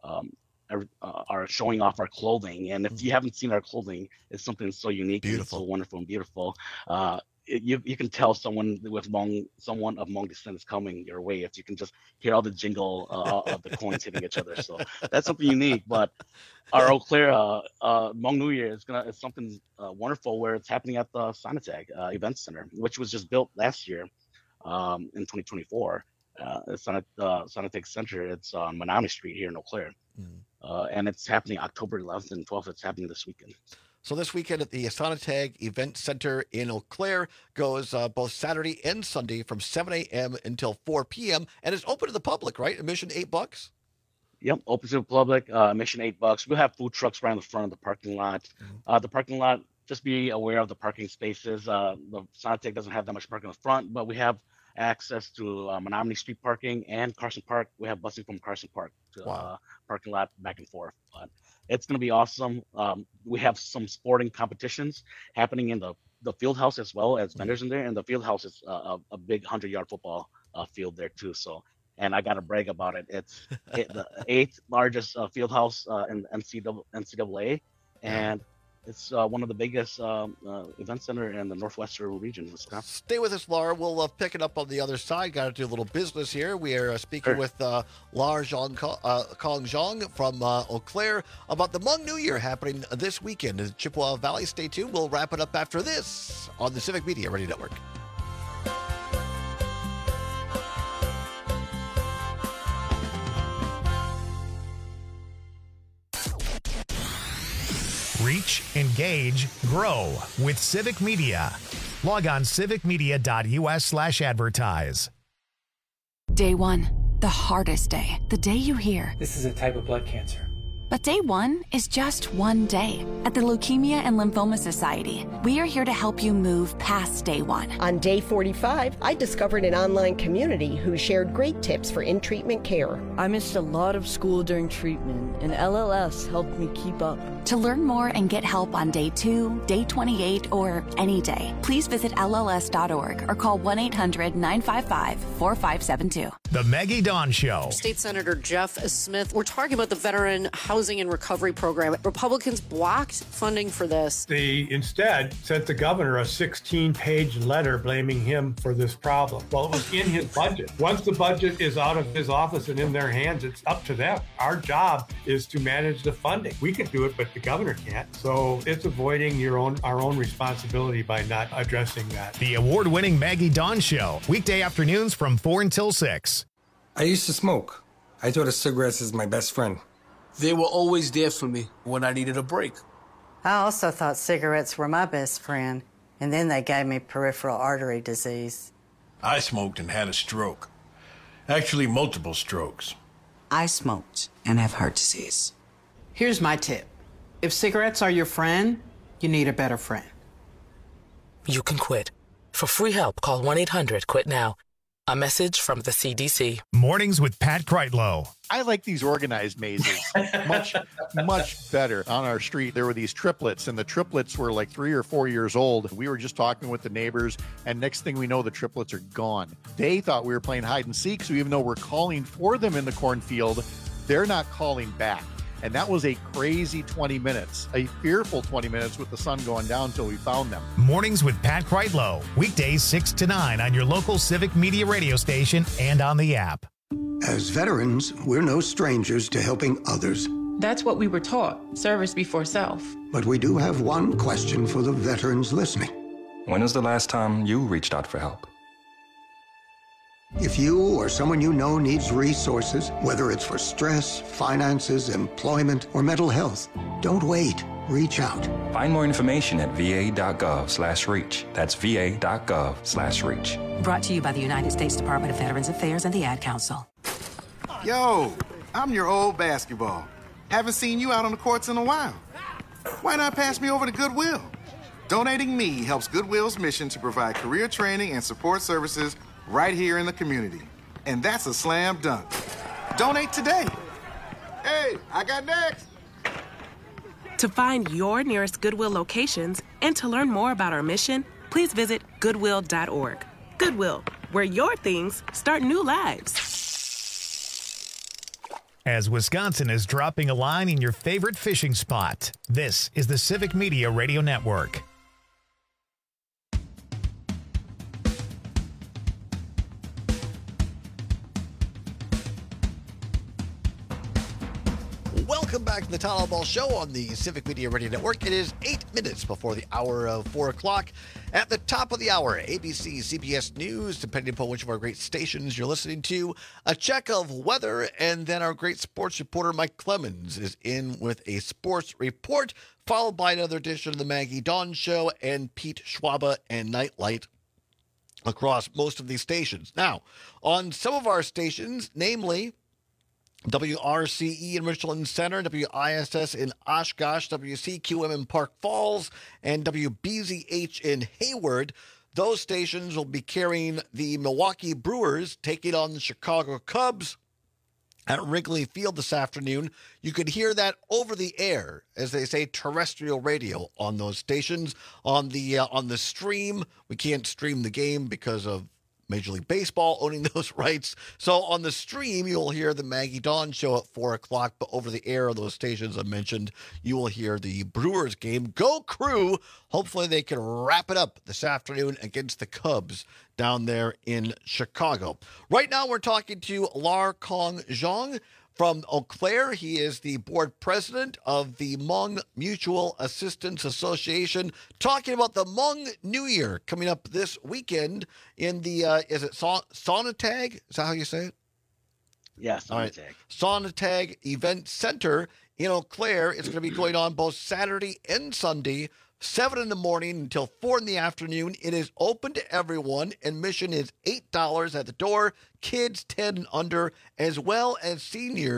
are showing off our clothing. And if you haven't seen our clothing, it's something so unique, beautiful, and so wonderful and beautiful. You can tell someone of Hmong descent is coming your way if you can just hear all the jingle of the coins hitting each other. So that's something unique. But our Eau Claire Hmong New Year is something wonderful where it's happening at the Sonotag Event Center, which was just built last year in 2024. It's on Sonotag Center. It's on Menominee Street here in Eau Claire. And it's happening October 11th and 12th. It's happening this weekend. So this weekend at the Sonotag Event Center in Eau Claire goes both Saturday and Sunday from 7 a.m. until 4 p.m. And it's open to the public, right? Admission $8? Yep, open to the public. Admission $8. We'll have food trucks right in the front of the parking lot. The parking lot, just be aware of the parking spaces. The Sonotag doesn't have that much parking in the front, but we have access to Menominee Street parking and Carson Park. We have busing from Carson Park to parking lot back and forth. But it's going to be awesome. We have some sporting competitions happening in the field house as well as vendors in there. And the field house is a big 100-yard football field there too. So, and I got to brag about it. It's the 8th largest field house in NCAA. And it's one of the biggest event center in the northwestern region of Wisconsin. Stay with us, Laura. We'll pick it up on the other side. Got to do a little business here. We are speaking with Laura Kong Zhang from Eau Claire about the Hmong New Year happening this weekend in Chippewa Valley. Stay tuned. We'll wrap it up after this on the Civic Media Radio Network. Reach, engage, grow with Civic Media. Log on civicmedia.us/advertise. Day one, the hardest day. The day you hear, this is a type of blood cancer. But day one is just one day. At the Leukemia and Lymphoma Society, we are here to help you move past day one. On day 45, I discovered an online community who shared great tips for in-treatment care. I missed a lot of school during treatment, and LLS helped me keep up. To learn more and get help on day 2, day 28, or any day, please visit LLS.org or call 1-800-955-4572. The Maggie Dawn Show. State Senator Jeff Smith, we're talking about the Veteran Housing and Recovery Program. Republicans blocked funding for this. They instead sent the governor a 16-page letter blaming him for this problem. Well, it was in his budget. Once the budget is out of his office and in their hands, it's up to them. Our job is to manage the funding. We can do it, but the governor can't. So it's avoiding our own responsibility by not addressing that. The award-winning Maggie Dawn Show. Weekday afternoons from 4 until 6. I used to smoke. I thought of cigarettes as my best friend. They were always there for me when I needed a break. I also thought cigarettes were my best friend, and then they gave me peripheral artery disease. I smoked and had a stroke. Actually, multiple strokes. I smoked and have heart disease. Here's my tip. If cigarettes are your friend, you need a better friend. You can quit. For free help, call 1-800-QUIT-NOW. A message from the CDC. Mornings with Pat Kreitlow. I like these organized mazes much better. On our street, there were these triplets, and the triplets were like 3 or 4 years old. We were just talking with the neighbors, and next thing we know, the triplets are gone. They thought we were playing hide and seek, so even though we're calling for them in the cornfield, they're not calling back. And that was a crazy 20 minutes, a fearful 20 minutes with the sun going down until we found them. Mornings with Pat Kreitlow. Weekdays 6 to 9 on your local Civic Media radio station and on the app. As veterans, we're no strangers to helping others. That's what we were taught, service before self. But we do have one question for the veterans listening. When was the last time you reached out for help? If you or someone you know needs resources, whether it's for stress, finances, employment, or mental health, don't wait. Reach out. Find more information at va.gov/reach. That's va.gov/reach. Brought to you by the United States Department of Veterans Affairs and the Ad Council. Yo, I'm your old basketball. Haven't seen you out on the courts in a while. Why not pass me over to Goodwill? Donating me helps Goodwill's mission to provide career training and support services right here in the community. And that's a slam dunk. Donate today. Hey, I got next. To find your nearest Goodwill locations and to learn more about our mission, please visit Goodwill.org. Goodwill, where your things start new lives. As Wisconsin is dropping a line in your favorite fishing spot, this is the Civic Media Radio Network. Welcome back to the Town Ball Show on the Civic Media Radio Network. It is 8 minutes before the hour of 4 o'clock. At the top of the hour, ABC, CBS News, depending upon which of our great stations you're listening to, a check of weather, and then our great sports reporter Mike Clemens is in with a sports report, followed by another edition of the Maggie Dawn Show and Pete Schwaba and Nightlight across most of these stations. Now, on some of our stations, namely WRCE in Richland Center, WISS in Oshkosh, WCQM in Park Falls, and WBZH in Hayward. Those stations will be carrying the Milwaukee Brewers taking on the Chicago Cubs at Wrigley Field this afternoon. You could hear that over the air, as they say, terrestrial radio on those stations. On the stream, we can't stream the game because of Major League Baseball owning those rights. So on the stream, you'll hear the Maggie Dawn Show at 4 o'clock, but over the air of those stations I mentioned, you will hear the Brewers game. Go Crew! Hopefully they can wrap it up this afternoon against the Cubs down there in Chicago. Right now we're talking to Lar Kong Zhang from Eau Claire. He is the board president of the Hmong Mutual Assistance Association, talking about the Hmong New Year coming up this weekend in the, is it Sonnatag? Is that how you say it? Yes, All right. Sonnatag Event Center in Eau Claire. It's going to be going on both Saturday and Sunday, 7 in the morning until 4 in the afternoon. It is open to everyone. Admission is $8 at the door. Kids 10 and under, as well as seniors,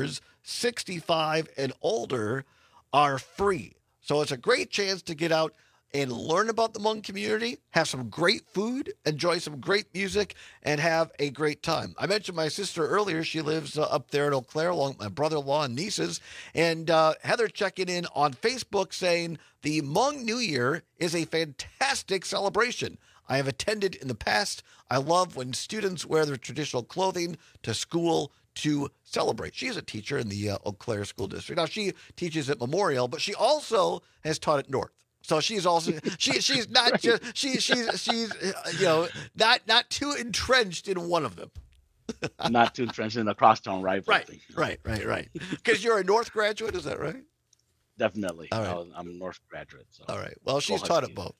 65 and older are free. So it's a great chance to get out and learn about the Hmong community, have some great food, enjoy some great music, and have a great time. I mentioned my sister earlier. She lives up there in Eau Claire along with my brother-in-law and nieces. And Heather checking in on Facebook saying the Hmong New Year is a fantastic celebration. I have attended in the past. I love when students wear their traditional clothing to school to celebrate. She's a teacher in the Eau Claire School District. Now, she teaches at Memorial, but she also has taught at North. So she's also she's not just she's not too entrenched in one of them. Not too entrenched in the crosstown rivalry. Right. Because you're a North graduate, is that right? Definitely. All right. I'm a North graduate. So. All right. Well, she's taught at both.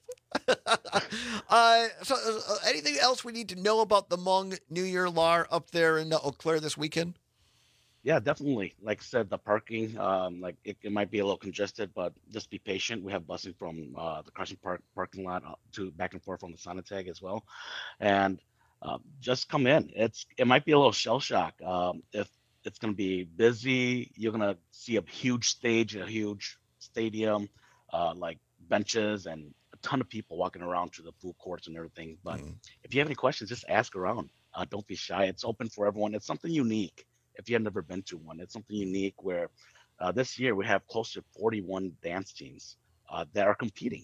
So anything else we need to know about the Hmong New Year, Lar, up there in Eau Claire this weekend? Yeah, definitely. Like I said, the parking, it might be a little congested, but just be patient. We have busing from the Carson Park parking lot to back and forth from the Sonotag as well, and just come in. It might be a little shell shock. If it's going to be busy, you're going to see a huge stage, a huge stadium, like benches and a ton of people walking around to the food courts and everything. But if you have any questions, just ask around. Don't be shy. It's open for everyone. It's something unique. If you've never been to one, it's something unique where this year we have close to 41 dance teams that are competing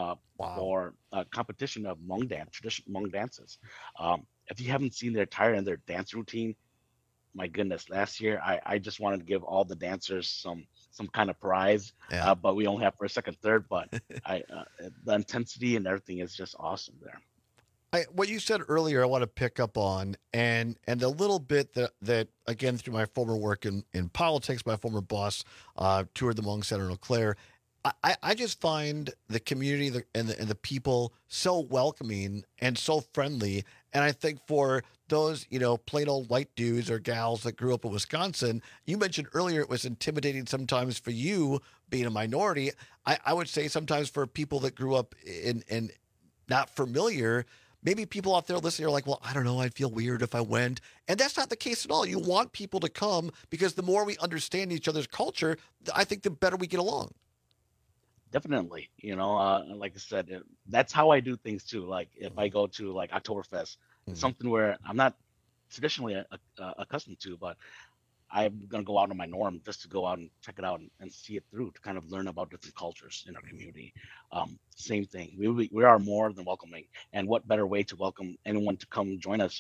for a competition of Hmong dance, traditional Hmong dances. If you haven't seen their attire and their dance routine, my goodness, last year I just wanted to give all the dancers some kind of prize, but we only have first, second, third. But the intensity and everything is just awesome there. What you said earlier, I want to pick up on, and a little bit that again, through my former work in politics, my former boss toured the Hmong Center in Eau Claire. I just find the community and the people so welcoming and so friendly. And I think for those, plain old white dudes or gals that grew up in Wisconsin, you mentioned earlier it was intimidating sometimes for you being a minority. I would say sometimes for people that grew up in not familiar. Maybe people out there listening are like, well, I don't know, I'd feel weird if I went. And that's not the case at all. You want people to come because the more we understand each other's culture, I think the better we get along. Definitely. Like I said, that's how I do things too. Like if I go to like Oktoberfest, it's something where I'm not traditionally accustomed to, but I'm going to go out on my norm just to go out and check it out and see it through to kind of learn about different cultures in our community. Same thing. We are more than welcoming. And what better way to welcome anyone to come join us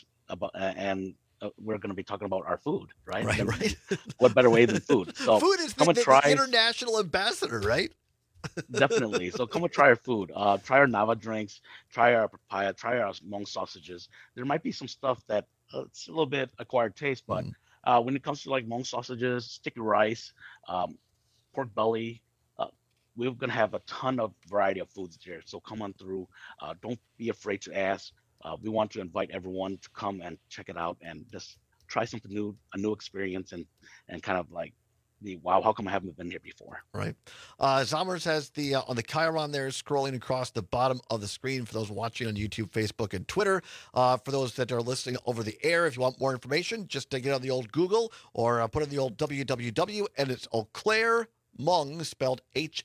we're going to be talking about our food, right? Right. What better way than food? So food is the international ambassador, right? Definitely. So come and try our food. Try our Nava drinks. Try our papaya. Try our Hmong sausages. There might be some stuff that it's a little bit acquired taste, but when it comes to like Hmong sausages, sticky rice, pork belly, we're going to have a ton of variety of foods here. So come on through. Don't be afraid to ask. We want to invite everyone to come and check it out and just try something new, a new experience, and kind of like, wow, how come I haven't been here before? Right. Zommers has the on the Chiron there scrolling across the bottom of the screen for those watching on YouTube, Facebook, and Twitter. For those that are listening over the air, if you want more information, just get on the old Google or put in the old www, and it's Eau Claire Hmong, spelled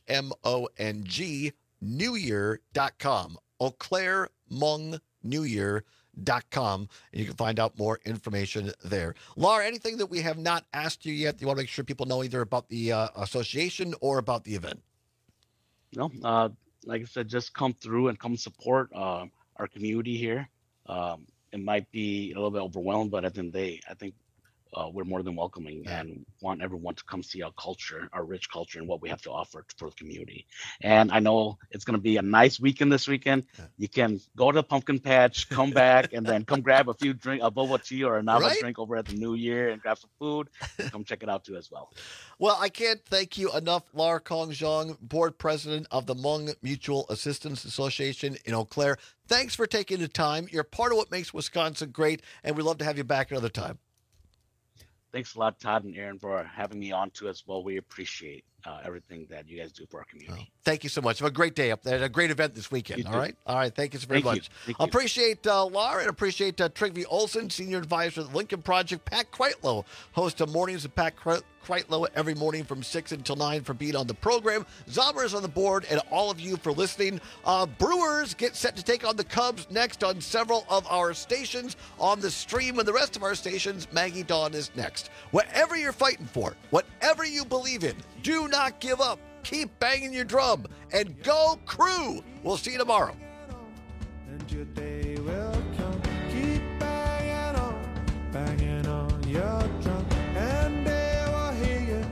HMONG, newyear.com. Eau Claire Hmong newyear.com, and you can find out more information there. Lar, anything that we have not asked you yet that you want to make sure people know either about the association or about the event? No, like I said, just come through and come support our community here. It might be a little bit overwhelmed, but at the end of the day, I think we're more than welcoming and want everyone to come see our culture, our rich culture, and what we have to offer for the community. And I know it's going to be a nice weekend this weekend. You can go to the pumpkin patch, come back, and then come grab a boba tea or a Nava drink over at the New Year and grab some food. Come check it out too as well. Well, I can't thank you enough, Lar Kong Zhang, board president of the Hmong Mutual Assistance Association in Eau Claire. Thanks for taking the time. You're part of what makes Wisconsin great, and we'd love to have you back another time. Thanks a lot, Todd and Aaron, for having me on too as well. We appreciate it. everything that you guys do for our community. Thank you so much. Have a great day up there. A great event this weekend. All right. All right. Thank you so very much. Appreciate Laura and appreciate Trygve Olson, Senior Advisor of the Lincoln Project. Pat Kreitlow, host of Mornings with Pat Kreitlow every morning from 6 until 9 for being on the program. Zombers on the board, and all of you for listening. Brewers get set to take on the Cubs next on several of our stations on the stream, and the rest of our stations. Maggie Dawn is next. Whatever you're fighting for, whatever you believe in, do not give up. Keep banging your drum, and go Crew. We'll see you tomorrow. And your day will come. Keep banging on your drum, and they will hear you.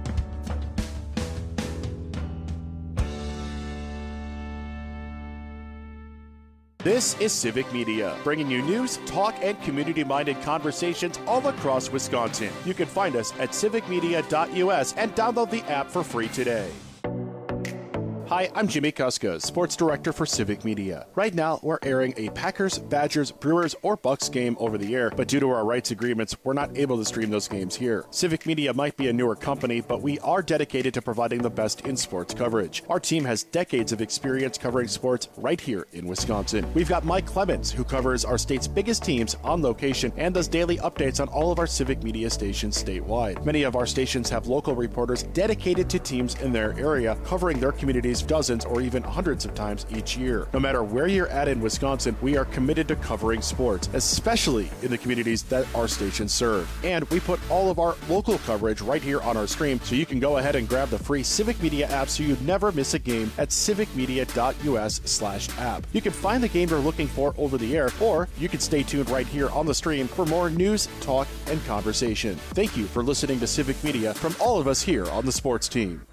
This is Civic Media, bringing you news, talk, and community-minded conversations all across Wisconsin. You can find us at civicmedia.us and download the app for free today. Hi, I'm Jimmy Kuska, Sports Director for Civic Media. Right now, we're airing a Packers, Badgers, Brewers, or Bucks game over the air, but due to our rights agreements, we're not able to stream those games here. Civic Media might be a newer company, but we are dedicated to providing the best in sports coverage. Our team has decades of experience covering sports right here in Wisconsin. We've got Mike Clemens, who covers our state's biggest teams on location and does daily updates on all of our Civic Media stations statewide. Many of our stations have local reporters dedicated to teams in their area, covering their communities dozens or even hundreds of times each year. No matter where you're at in Wisconsin, we are committed to covering sports, especially in the communities that our stations serve. And we put all of our local coverage right here on our stream, so you can go ahead and grab the free Civic Media app so you never miss a game at civicmedia.us/app. You can find the game you're looking for over the air, or you can stay tuned right here on the stream for more news, talk, and conversation. Thank you for listening to Civic Media from all of us here on the sports team.